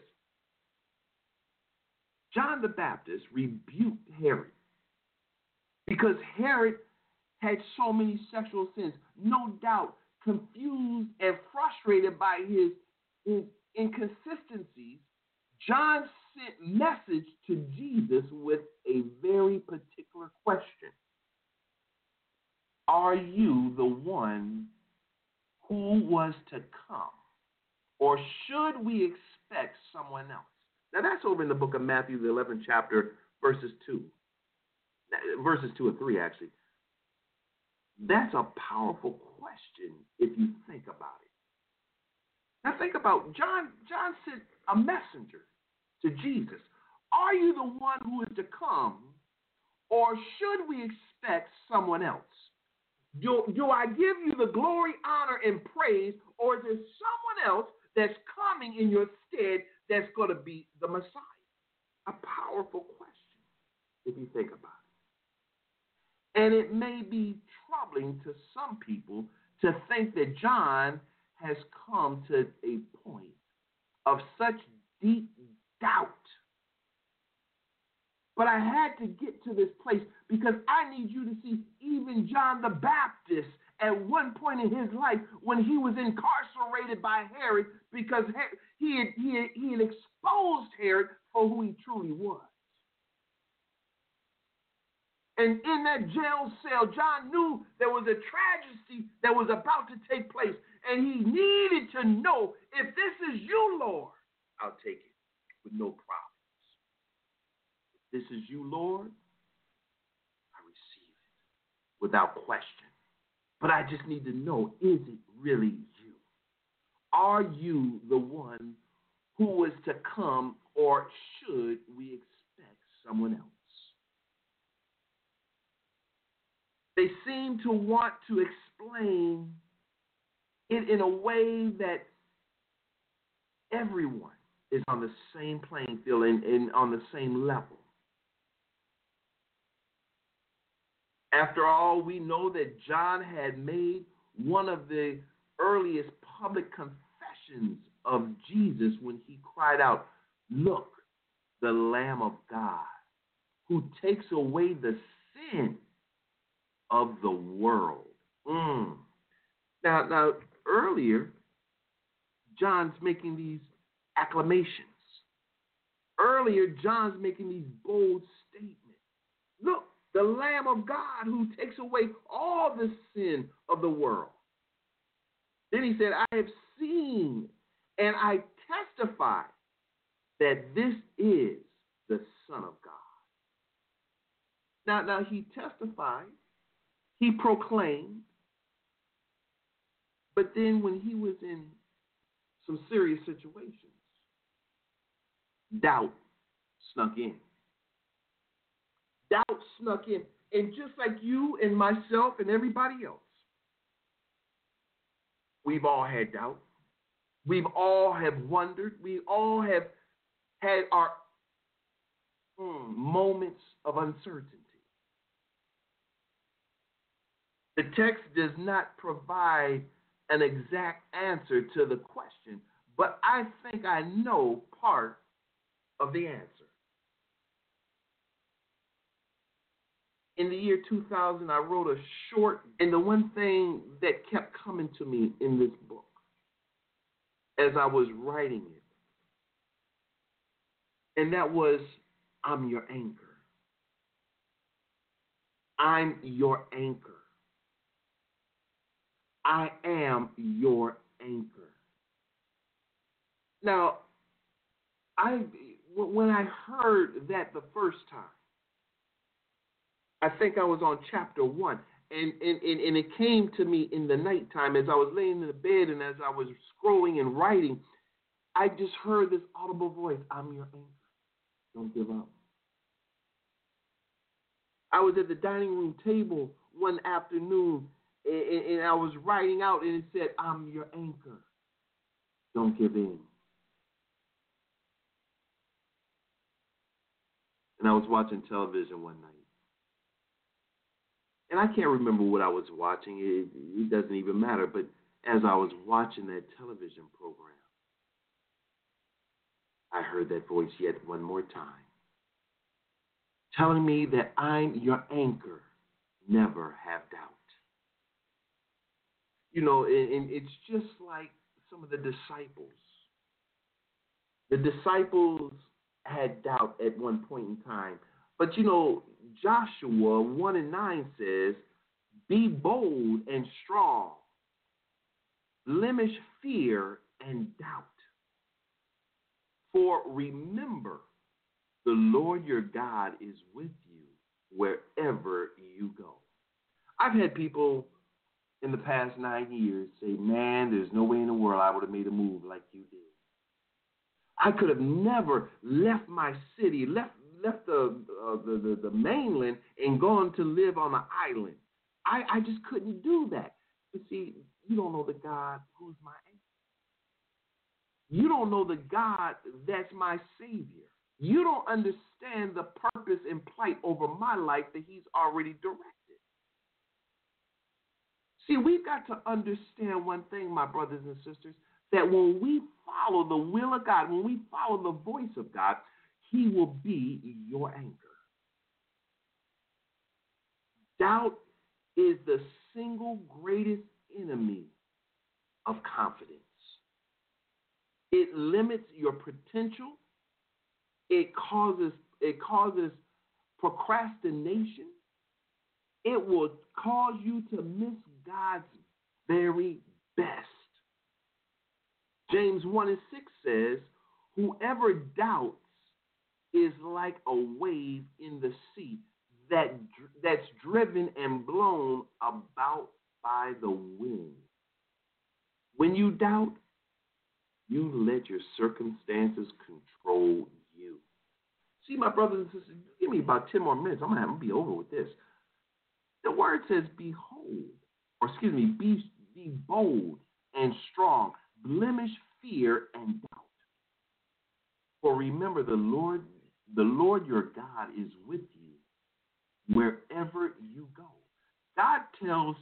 John the Baptist rebuked Herod because Herod had so many sexual sins, no doubt confused and frustrated by his, his inconsistencies. John sent message to Jesus with a very particular question. Are you the one who was to come, or should we expect someone else? Now that's over in the book of Matthew, the eleventh chapter, verses two. Verses two and three, actually. That's a powerful question if you think about it. Now think about John. John sent a messenger to Jesus. Are you the one who is to come, or should we expect someone else? Do, do I give you the glory, honor, and praise, or is there someone else that's coming in your stead that's going to be the Messiah? A powerful question if you think about it. And it may be troubling to some people to think that John has come to a point of such deep doubt. But I had to get to this place because I need you to see even John the Baptist at one point in his life when he was incarcerated by Herod because he had, he had, he had exposed Herod for who he truly was. And in that jail cell, John knew there was a tragedy that was about to take place. And he needed to know, if this is you, Lord, I'll take it with no problems. If this is you, Lord, I receive it without question. But I just need to know, is it really you? Are you the one who is to come, or should we expect someone else? They seem to want to explain it in a way that everyone is on the same playing field and, and on the same level. After all, we know that John had made one of the earliest public confessions of Jesus when he cried out, "Look, the Lamb of God, who takes away the sin of the world." Mm. Now, now, earlier, John's making these acclamations. Earlier, John's making these bold statements. Look, the Lamb of God who takes away all the sin of the world. Then he said, I have seen and I testify that this is the Son of God. Now, now he testified, he proclaimed, but then when he was in some serious situations, doubt snuck in. Doubt snuck in. And just like you and myself and everybody else, we've all had doubt. We've all have wondered. We all have had our mm, moments of uncertainty. The text does not provide an exact answer to the question, but I think I know part of the answer. In the year two thousand, I wrote a short, and the one thing that kept coming to me in this book as I was writing it, and that was, I'm your anchor. I'm your anchor. I am your anchor. Now, I when I heard that the first time, I think I was on chapter one, and, and, and, and it came to me in the nighttime as I was laying in the bed and as I was scrolling and writing, I just heard this audible voice, I'm your anchor. Don't give up. I was at the dining room table one afternoon, and, and I was writing out, and it said, I'm your anchor. Don't give in. And I was watching television one night. And I can't remember what I was watching. It, it doesn't even matter. But as I was watching that television program, I heard that voice yet one more time, telling me that I'm your anchor. Never have doubt. You know, and, and it's just like some of the disciples. The disciples had doubt at one point in time. But, you know, Joshua one and nine says, be bold and strong. Blemish fear and doubt. For remember, the Lord your God is with you wherever you go. I've had people in the past nine years say, man, there's no way in the world I would have made a move like you did. I could have never left my city, left left the, uh, the, the the mainland and gone to live on an island. I, I just couldn't do that. But see, you don't know the God who's my anchor. You don't know the God that's my Savior. You don't understand the purpose and plight over my life that he's already directed. See, we've got to understand one thing, my brothers and sisters, that when we follow the will of God, when we follow the voice of God, he will be your anchor. Doubt is the single greatest enemy of confidence. It limits your potential. It causes, it causes procrastination. It will cause you to miss God's very best. James one and six says, whoever doubts is like a wave in the sea, that that's driven and blown about by the wind. When you doubt, you let your circumstances control you. See, my brothers and sisters, give me about ten more minutes. I'm going to have to be over with this. The word says, behold, or excuse me, be, be bold and strong. Blemish fear and doubt. For remember, the Lord, the Lord your God is with you wherever you go. God tells,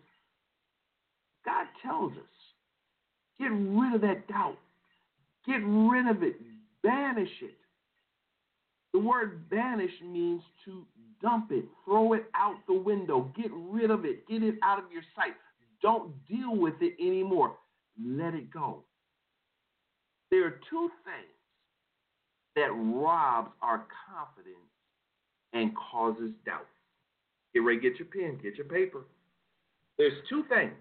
God tells us, get rid of that doubt. Get rid of it. Banish it. The word banish means to dump it, throw it out the window, get rid of it, get it out of your sight. Don't deal with it anymore. Let it go. There are two things that robs our confidence and causes doubt. Get ready, get your pen, get your paper. There's two things.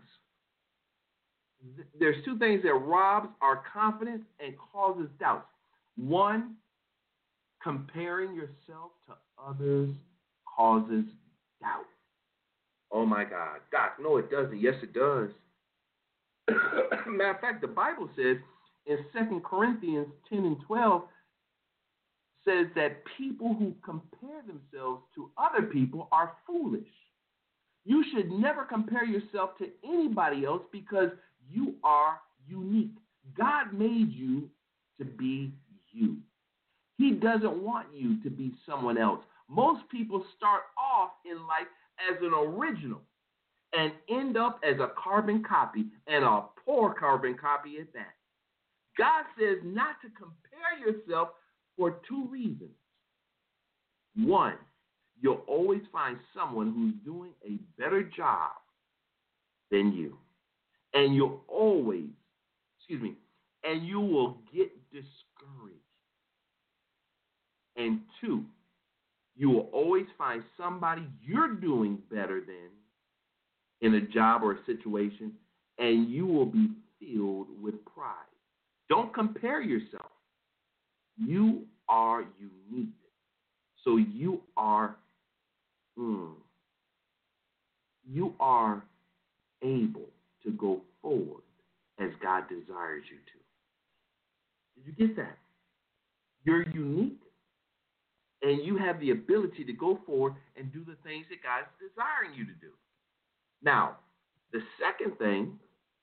There's two things that robs our confidence and causes doubt. One, comparing yourself to others causes doubt. Oh, my God. Doc, no, it doesn't. Yes, it does. Matter of fact, the Bible says in Second Corinthians ten and twelve, says that people who compare themselves to other people are foolish. You should never compare yourself to anybody else because you are unique. God made you to be you. He doesn't want you to be someone else. Most people start off in life as an original and end up as a carbon copy, and a poor carbon copy at that. God says not to compare yourself for two reasons. One, you'll always find someone who's doing a better job than you. And you'll always, excuse me, and you will get discouraged. And two, you will always find somebody you're doing better than in a job or a situation, and you will be filled with pride. Don't compare yourself. You are unique. So you are, mm, you are able to go forward as God desires you to. Did you get that? You're unique, and you have the ability to go forward and do the things that God's desiring you to do. Now, the second thing,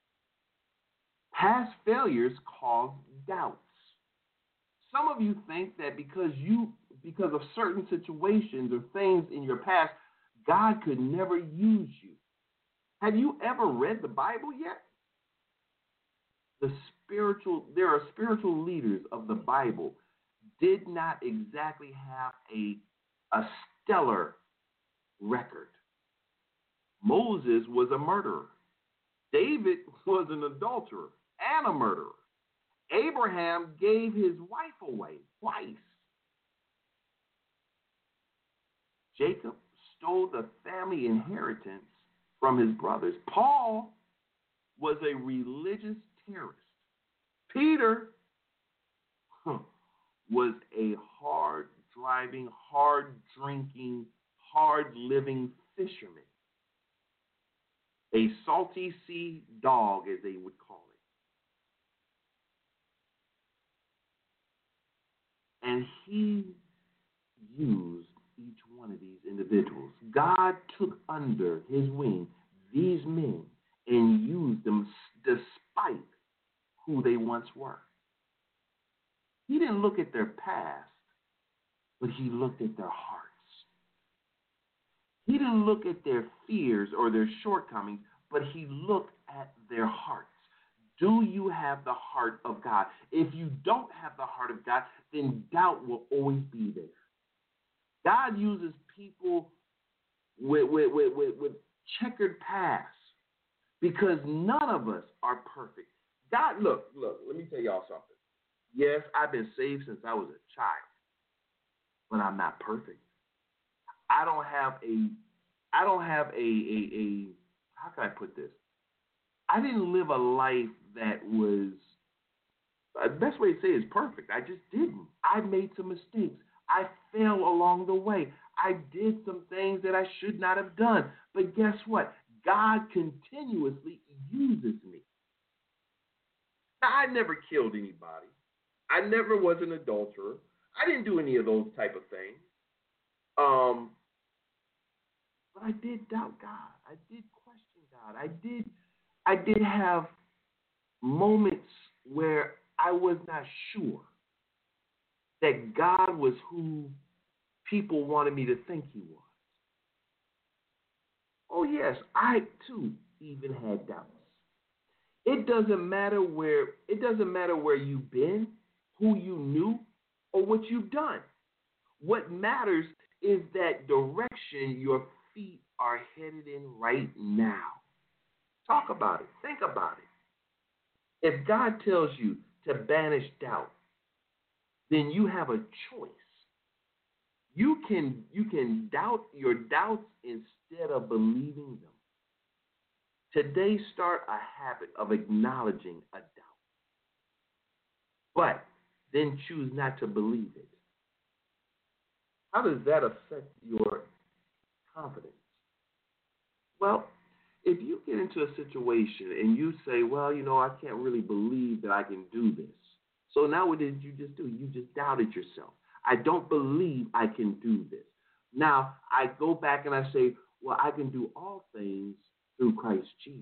past failures cause doubts. Some of you think that because you, because of certain situations or things in your past, God could never use you. Have you ever read the Bible yet? The spiritual, there are spiritual leaders of the Bible did not exactly have a, a stellar record. Moses was a murderer. David was an adulterer and a murderer. Abraham gave his wife away twice. Jacob stole the family inheritance from his brothers. Paul was a religious terrorist. Peter huh, was a hard-driving, hard-drinking, hard-living fisherman. A salty sea dog, as they would call it. And he used each one of these individuals. God took under his wing these men and used them despite who they once were. He didn't look at their past, but he looked at their hearts. He didn't look at their fears or their shortcomings, but he looked at their hearts. Do you have the heart of God? If you don't have the heart of God, then doubt will always be there. God uses people with, with, with, with, with checkered pasts because none of us are perfect. God, look, look, let me tell y'all something. Yes, I've been saved since I was a child, but I'm not perfect. I don't have a, I don't have a, a, a, how can I put this? I didn't live a life that was, the best way to say it is perfect. I just didn't. I made some mistakes. I fell along the way. I did some things that I should not have done. But guess what? God continuously uses me. Now, I never killed anybody. I never was an adulterer. I didn't do any of those type of things. Um, but I did doubt God. I did question God. I did, I did have moments where I was not sure that God was who people wanted me to think he was. Oh, yes, I, too, even had doubts. It doesn't matter where it doesn't matter where you've been, who you knew, or what you've done. What matters is that direction your feet are headed in right now. Talk about it. Think about it. If God tells you to banish doubt, then you have a choice. You can you can doubt your doubts instead of believing them. Today, start a habit of acknowledging a doubt, but then choose not to believe it. How does that affect your confidence? Well, if you get into a situation and you say, well, you know, I can't really believe that I can do this. So now what did you just do? You just doubted yourself. I don't believe I can do this. Now, I go back and I say, well, I can do all things through Christ Jesus.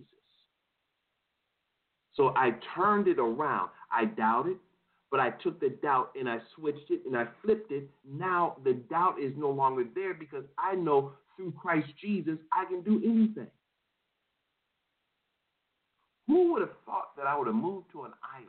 So I turned it around. I doubted, but I took the doubt and I switched it and I flipped it. Now the doubt is no longer there because I know through Christ Jesus I can do anything. Who would have thought that I would have moved to an island,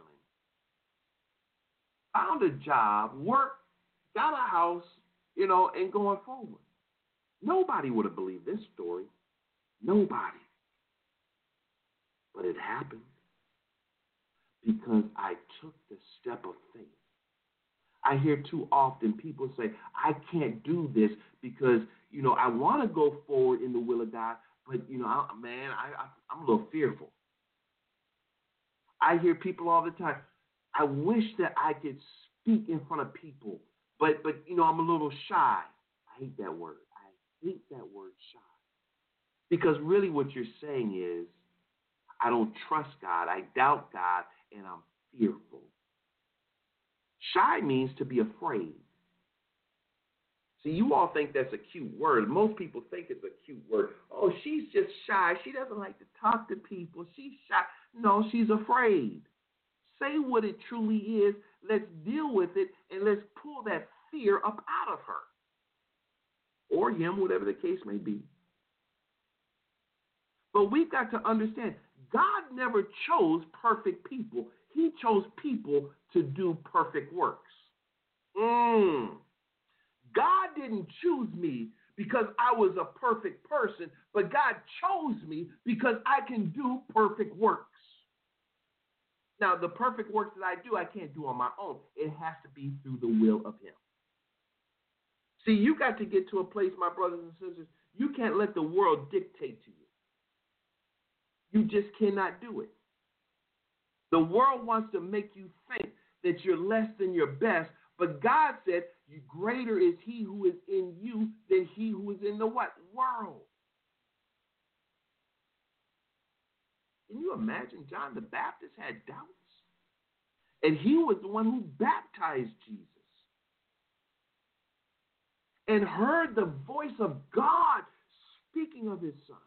found a job, worked, got a house, you know, and going forward? Nobody would have believed this story. Nobody. But it happened because I took the step of faith. I hear too often people say, I can't do this because, you know, I want to go forward in the will of God, but, you know, I, man, I, I, I'm a little fearful. I hear people all the time, I wish that I could speak in front of people, but, but you know, I'm a little shy. I hate that word. I hate that word, shy. Because really what you're saying is, I don't trust God, I doubt God, and I'm fearful. Shy means to be afraid. See, you all think that's a cute word. Most people think it's a cute word. Oh, she's just shy. She doesn't like to talk to people. She's shy. No, she's afraid. Say what it truly is. Let's deal with it, and let's pull that fear up out of her. Or him, whatever the case may be. But we've got to understand, God never chose perfect people. He chose people to do perfect works. Mm. God didn't choose me because I was a perfect person, but God chose me because I can do perfect works. Now, the perfect works that I do, I can't do on my own. It has to be through the will of him. See, you got to get to a place, my brothers and sisters, you can't let the world dictate to you. You just cannot do it. The world wants to make you think that you're less than your best, but God said, greater is he who is in you than he who is in the what? World. Can you imagine John the Baptist had doubts? And he was the one who baptized Jesus and heard the voice of God speaking of his son.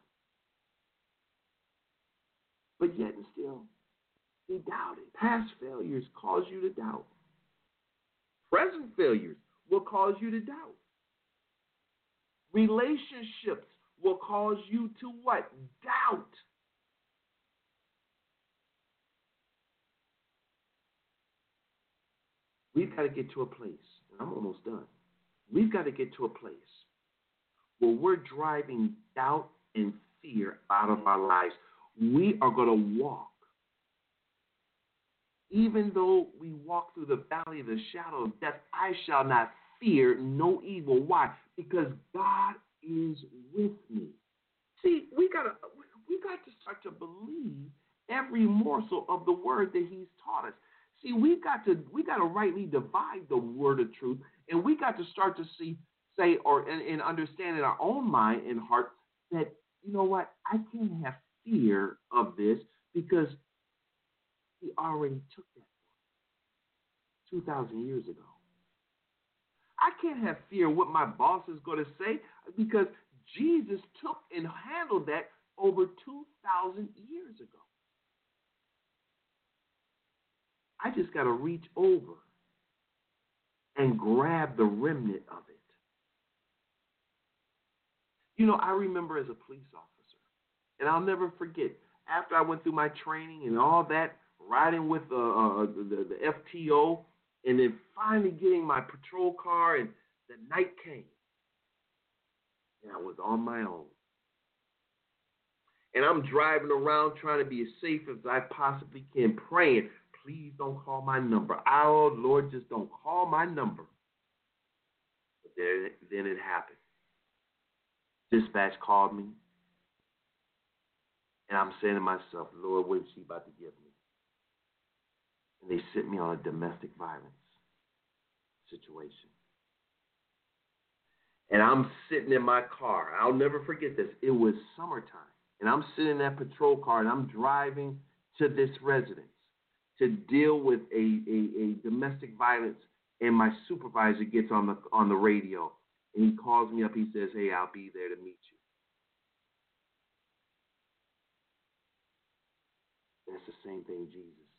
But yet and still, he doubted. Past failures cause you to doubt. Present failures will cause you to doubt. Relationships will cause you to what? Doubt. We've got to get to a place, and I'm almost done. We've got to get to a place where we're driving doubt and fear out of our lives. We are going to walk. Even though we walk through the valley of the shadow of death, I shall not fear no evil. Why? Because God is with me. See, we gotta we got to start to believe every morsel of the word that he's taught us. See, we got to we got to rightly divide the word of truth, and we got to start to see say or and, and understand in our own mind and heart that, you know what, I can't have fear of this because he already took that two thousand years ago. I can't have fear what my boss is going to say because Jesus took and handled that over two thousand years ago. I just got to reach over and grab the remnant of it. You know, I remember as a police officer, and I'll never forget, after I went through my training and all that, riding with uh, uh, the, the F T O, and then finally getting my patrol car, and the night came, and I was on my own. And I'm driving around trying to be as safe as I possibly can, praying, please don't call my number. Oh, Lord, just don't call my number. But then, then it happened. Dispatch called me, and I'm saying to myself, Lord, what is she about to give me? And they sent me on a domestic violence situation. And I'm sitting in my car. I'll never forget this. It was summertime, and I'm sitting in that patrol car, and I'm driving to this residence to deal with a, a, a domestic violence, and my supervisor gets on the on the radio. And he calls me up. He says, hey, I'll be there to meet you. That's the same thing Jesus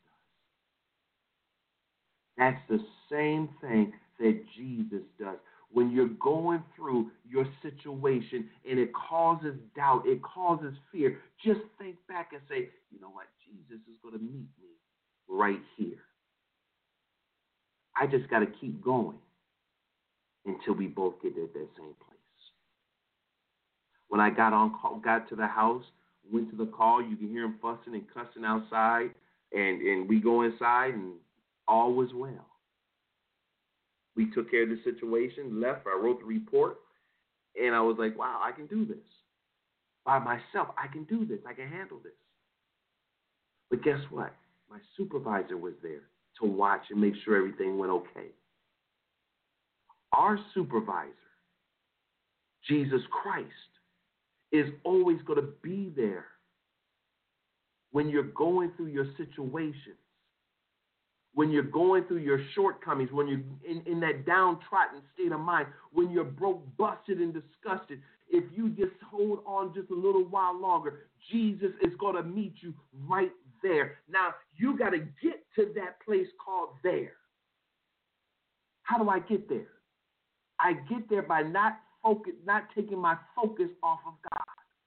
does. That's the same thing that Jesus does. When you're going through your situation and it causes doubt, it causes fear, just think back and say, you know what? Jesus is going to meet me right here. I just got to keep going until we both get at that same place. When I got on call, got to the house, went to the call, you can hear him fussing and cussing outside, and, and we go inside, and all was well. We took care of the situation, left, I wrote the report, and I was like, wow, I can do this. By myself, I can do this. I can handle this. But guess what? My supervisor was there to watch and make sure everything went okay. Our supervisor, Jesus Christ, is always going to be there when you're going through your situations, when you're going through your shortcomings, when you're in, in that downtrodden state of mind, when you're broke, busted, and disgusted. If you just hold on just a little while longer, Jesus is going to meet you right there. Now, you got to get to that place called there. How do I get there? I get there by not focus, not taking my focus off of God.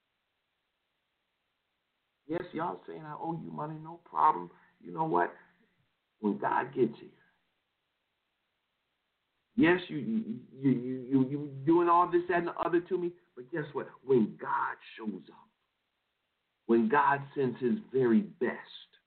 Yes, y'all saying I owe you money, no problem. You know what? When God gets here, yes, you you you you you doing all this, that, and the other to me, but guess what? When God shows up, when God sends His very best,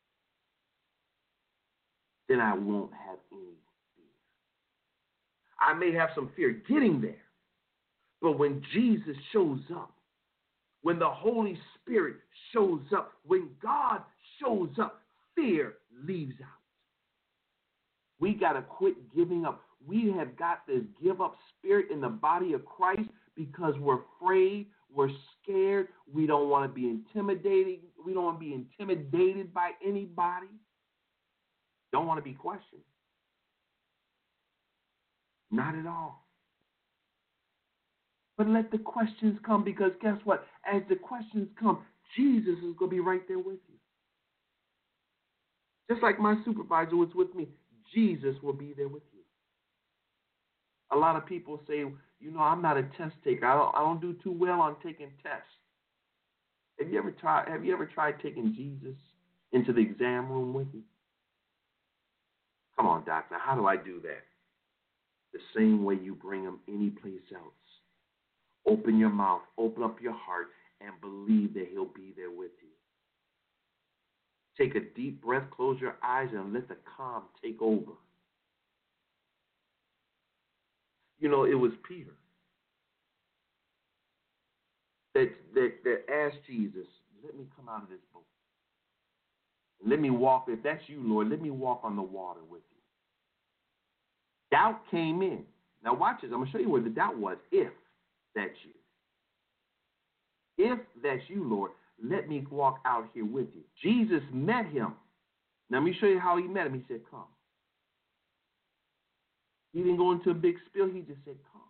then I won't have any fear. I may have some fear getting there, but when Jesus shows up, when the Holy Spirit shows up, when God shows up, fear leaves out. We got to quit giving up. We have got this give up spirit in the body of Christ because we're afraid, we're scared, we don't want to be intimidated, we don't want to be intimidated by anybody, don't want to be questioned. Not at all. But let the questions come, because guess what? As the questions come, Jesus is going to be right there with you. Just like my supervisor was with me, Jesus will be there with you. A lot of people say, you know, I'm not a test taker. I don't, I don't do too well on taking tests. Have you ever tried? Have you ever tried taking Jesus into the exam room with you? Come on, doctor. How do I do that? The same way you bring him any place else. Open your mouth, open up your heart, and believe that he'll be there with you. Take a deep breath, close your eyes, and let the calm take over. You know, it was Peter that, that, that asked Jesus, let me come out of this boat. Let me walk, if that's you, Lord, let me walk on the water with you. Doubt came in. Now watch this. I'm going to show you where the doubt was. If that's you. If that's you, Lord, let me walk out here with you. Jesus met him. Now let me show you how he met him. He said, come. He didn't go into a big spiel. He just said, come.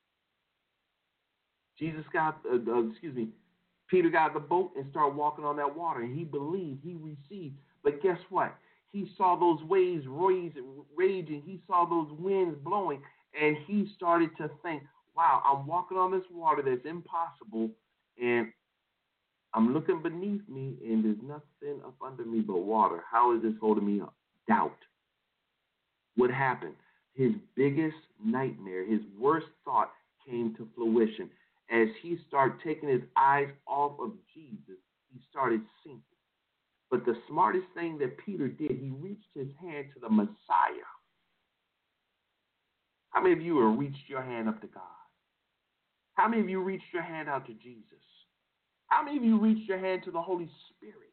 Jesus got, uh, uh, excuse me, Peter got the boat and started walking on that water, and he believed, he received. But guess what? He saw those waves raging. He saw those winds blowing, and he started to think, wow, I'm walking on this water that's impossible, and I'm looking beneath me, and there's nothing up under me but water. How is this holding me up? Doubt. What happened? His biggest nightmare, his worst thought came to fruition. As he started taking his eyes off of Jesus, he started sinking. But the smartest thing that Peter did, he reached his hand to the Messiah. How many of you have reached your hand up to God? How many of you reached your hand out to Jesus? How many of you reached your hand to the Holy Spirit?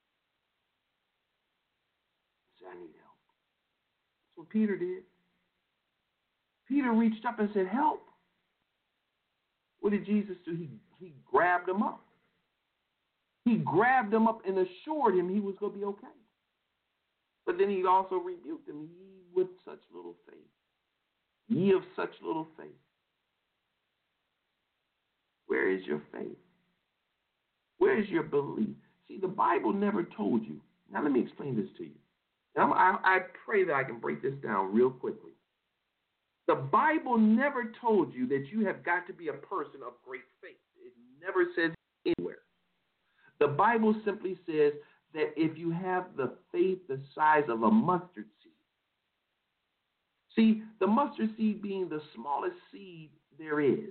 Say, I need help. That's what Peter did. Peter reached up and said, help. What did Jesus do? He, he grabbed him up. He grabbed him up and assured him he was going to be okay. But then he also rebuked him. Ye with such little faith. Ye of such little faith. Where is your faith? Where is your belief? See, the Bible never told you. Now let me explain this to you. And I'm, I, I pray that I can break this down real quickly. The Bible never told you that you have got to be a person of great faith. It never says anywhere. The Bible simply says that if you have the faith the size of a mustard seed. See, the mustard seed being the smallest seed there is.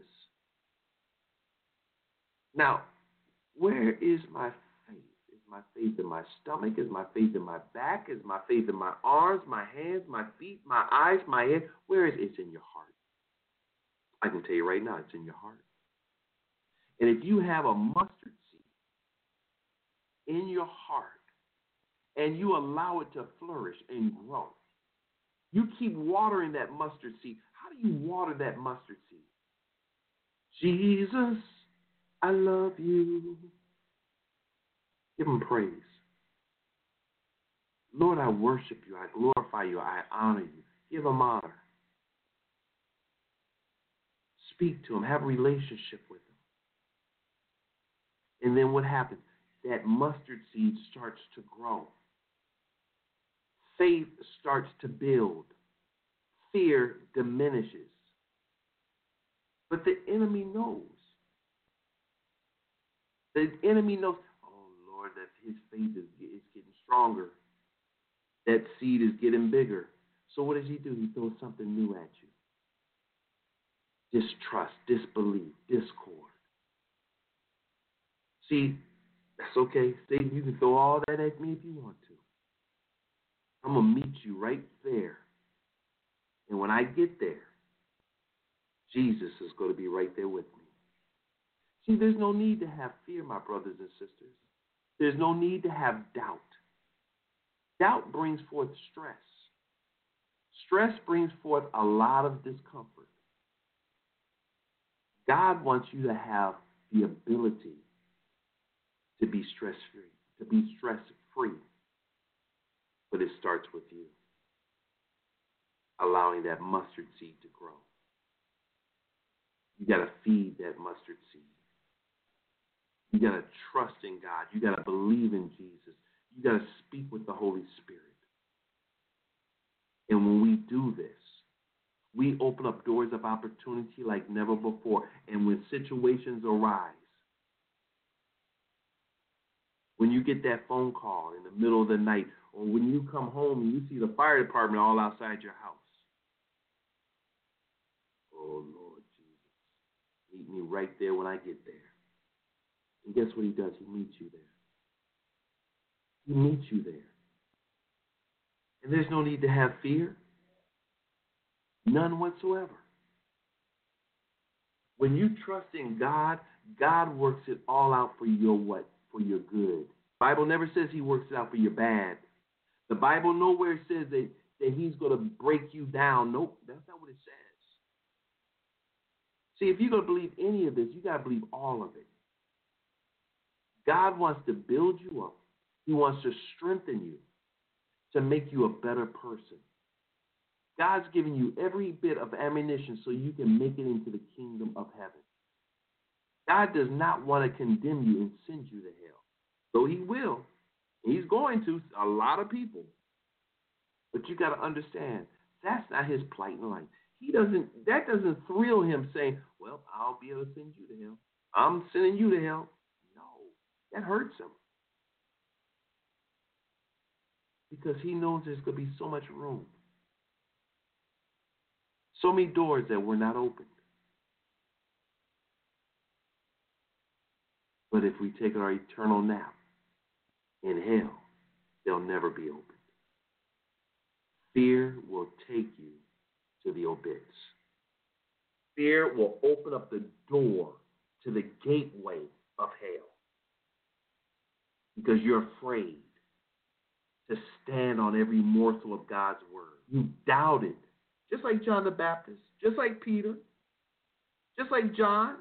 Now, where is my faith? Is my faith in my stomach? Is my faith in my back? Is my faith in my arms, my hands, my feet, my eyes, my head? Where is it? It's in your heart. I can tell you right now, it's in your heart. And if you have a mustard seed in your heart and you allow it to flourish and grow, you keep watering that mustard seed. How do you water that mustard seed? Jesus, I love you. Give him praise. Lord, I worship you. I glorify you. I honor you. Give him honor. Speak to him. Have a relationship with him. And then what happens? That mustard seed starts to grow. Faith starts to build. Fear diminishes. But the enemy knows. The enemy knows, oh, Lord, that his faith is, is getting stronger. That seed is getting bigger. So what does he do? He throws something new at you. Distrust, disbelief, discord. See, that's okay. Satan, you can throw all that at me if you want to. I'm going to meet you right there. And when I get there, Jesus is going to be right there with me. See, there's no need to have fear, my brothers and sisters. There's no need to have doubt. Doubt brings forth stress. Stress brings forth a lot of discomfort. God wants you to have the ability to be stress-free, to be stress-free. But it starts with you, allowing that mustard seed to grow. You got to feed that mustard seed. You got to trust in God. You got to believe in Jesus. You got to speak with the Holy Spirit. And when we do this, we open up doors of opportunity like never before. And when situations arise, when you get that phone call in the middle of the night, or when you come home and you see the fire department all outside your house, oh, Lord Jesus, meet me right there when I get there. And guess what he does? He meets you there. He meets you there. And there's no need to have fear. None whatsoever. When you trust in God, God works it all out for your what? For your good. The Bible never says he works it out for your bad. The Bible nowhere says that, that he's going to break you down. Nope, that's not what it says. See, if you're going to believe any of this, you got to believe all of it. God wants to build you up. He wants to strengthen you to make you a better person. God's giving you every bit of ammunition so you can make it into the kingdom of heaven. God does not want to condemn you and send you to hell. Though he will. He's going to a lot of people. But you got to understand, that's not his plight in life. He doesn't, that doesn't thrill him saying, well, I'll be able to send you to hell. I'm sending you to hell. No, that hurts him. Because he knows there's going to be so much room. So many doors that were not opened. But if we take our eternal nap in hell, they'll never be opened. Fear will take you to the abyss. Fear will open up the door to the gateway of hell. Because you're afraid to stand on every morsel of God's word. You doubted, just like John the Baptist, just like Peter, just like John,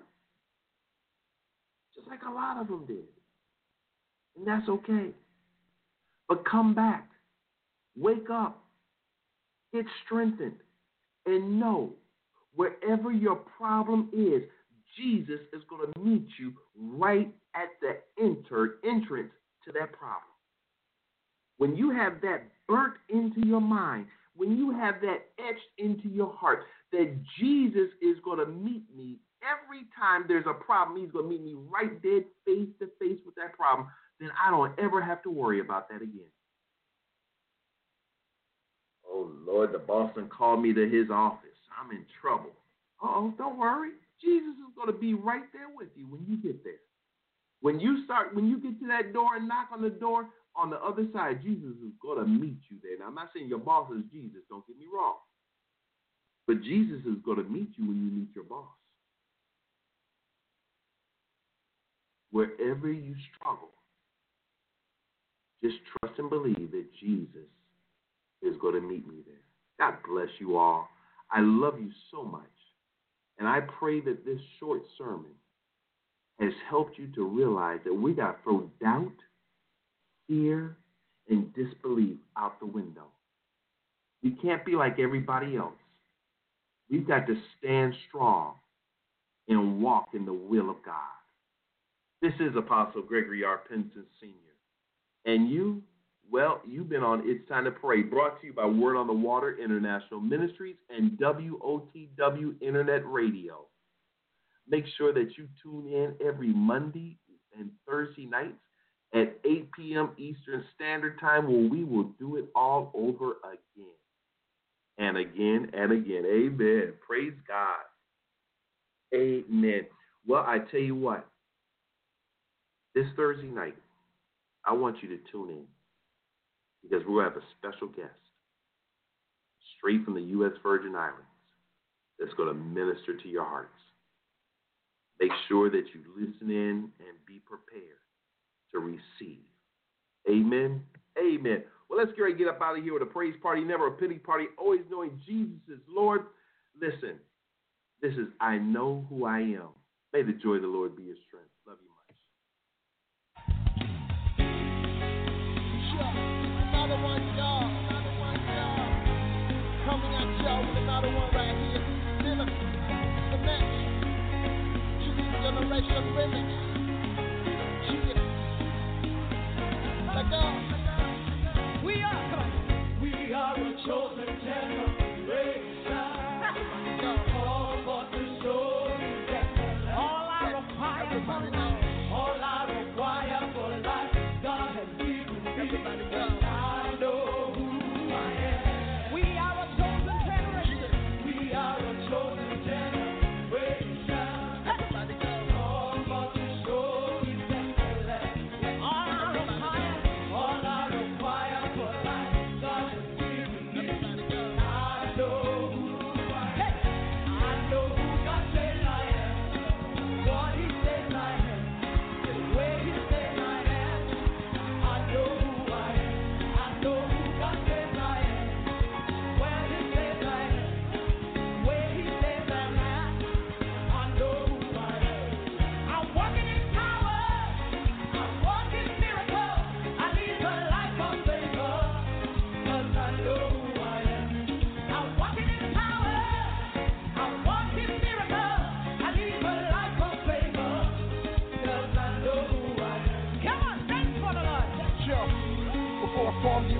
just like a lot of them did. And that's okay. But come back. Wake up. Get strengthened. And know, wherever your problem is, Jesus is going to meet you right at the enter, entrance to that problem. When you have that burnt into your mind, when you have that etched into your heart, that Jesus is going to meet me every time there's a problem, he's going to meet me right dead face to face with that problem, then I don't ever have to worry about that again. Oh, Lord, the boss done called me to his office. I'm in trouble. Uh-oh, don't worry. Jesus is going to be right there with you when you get there. When you start, when you get to that door and knock on the door, on the other side, Jesus is going to meet you there. Now, I'm not saying your boss is Jesus. Don't get me wrong. But Jesus is going to meet you when you meet your boss. Wherever you struggle, just trust and believe that Jesus is going to meet me there. God bless you all. I love you so much. And I pray that this short sermon has helped you to realize that we got to throw doubt, fear, and disbelief out the window. We can't be like everybody else. We've got to stand strong and walk in the will of God. This is Apostle Gregory R. Penson Senior And you, well, you've been on It's Time to Pray, brought to you by Word on the Water International Ministries and W O T W Internet Radio. Make sure that you tune in every Monday and Thursday nights at eight p.m. Eastern Standard Time, where we will do it all over again and again and again. Amen. Praise God. Amen. Well, I tell you what, this Thursday night, I want you to tune in because we're going to have a special guest straight from the U S Virgin Islands that's going to minister to your hearts. Make sure that you listen in and be prepared to receive. Amen. Amen. Well, let's get ready to get up out of here with a praise party, never a pity party, always knowing Jesus is Lord. Listen, this is I Know Who I Am. May the joy of the Lord be your strength. Love you much. Another one, y'all. Another one, y'all. Coming at y'all with another one right here. Dinner, the next. Choose generation remix. Cheers. Let go. We are, come on. We are a chosen generation. All for the story that all I require for life. All I require for life. God has given me. Everybody go. I know who I am. We are a chosen generation. We are a chosen generation. Everybody go. All for the story that all I require, all I require for life. God has given me. Everybody go. I know who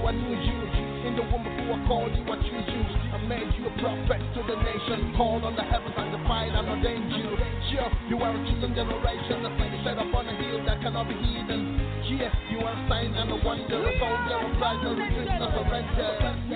I knew you. In the womb before I called you, I choose you. I made you a prophet to the nation. Called on the heavens and the fire and ordained you. Sure, you are a chosen generation. The city set up on a hill that cannot be hidden. Yeah, you are a sign and a wonder. A soldier of Christ, no retreat, no surrender.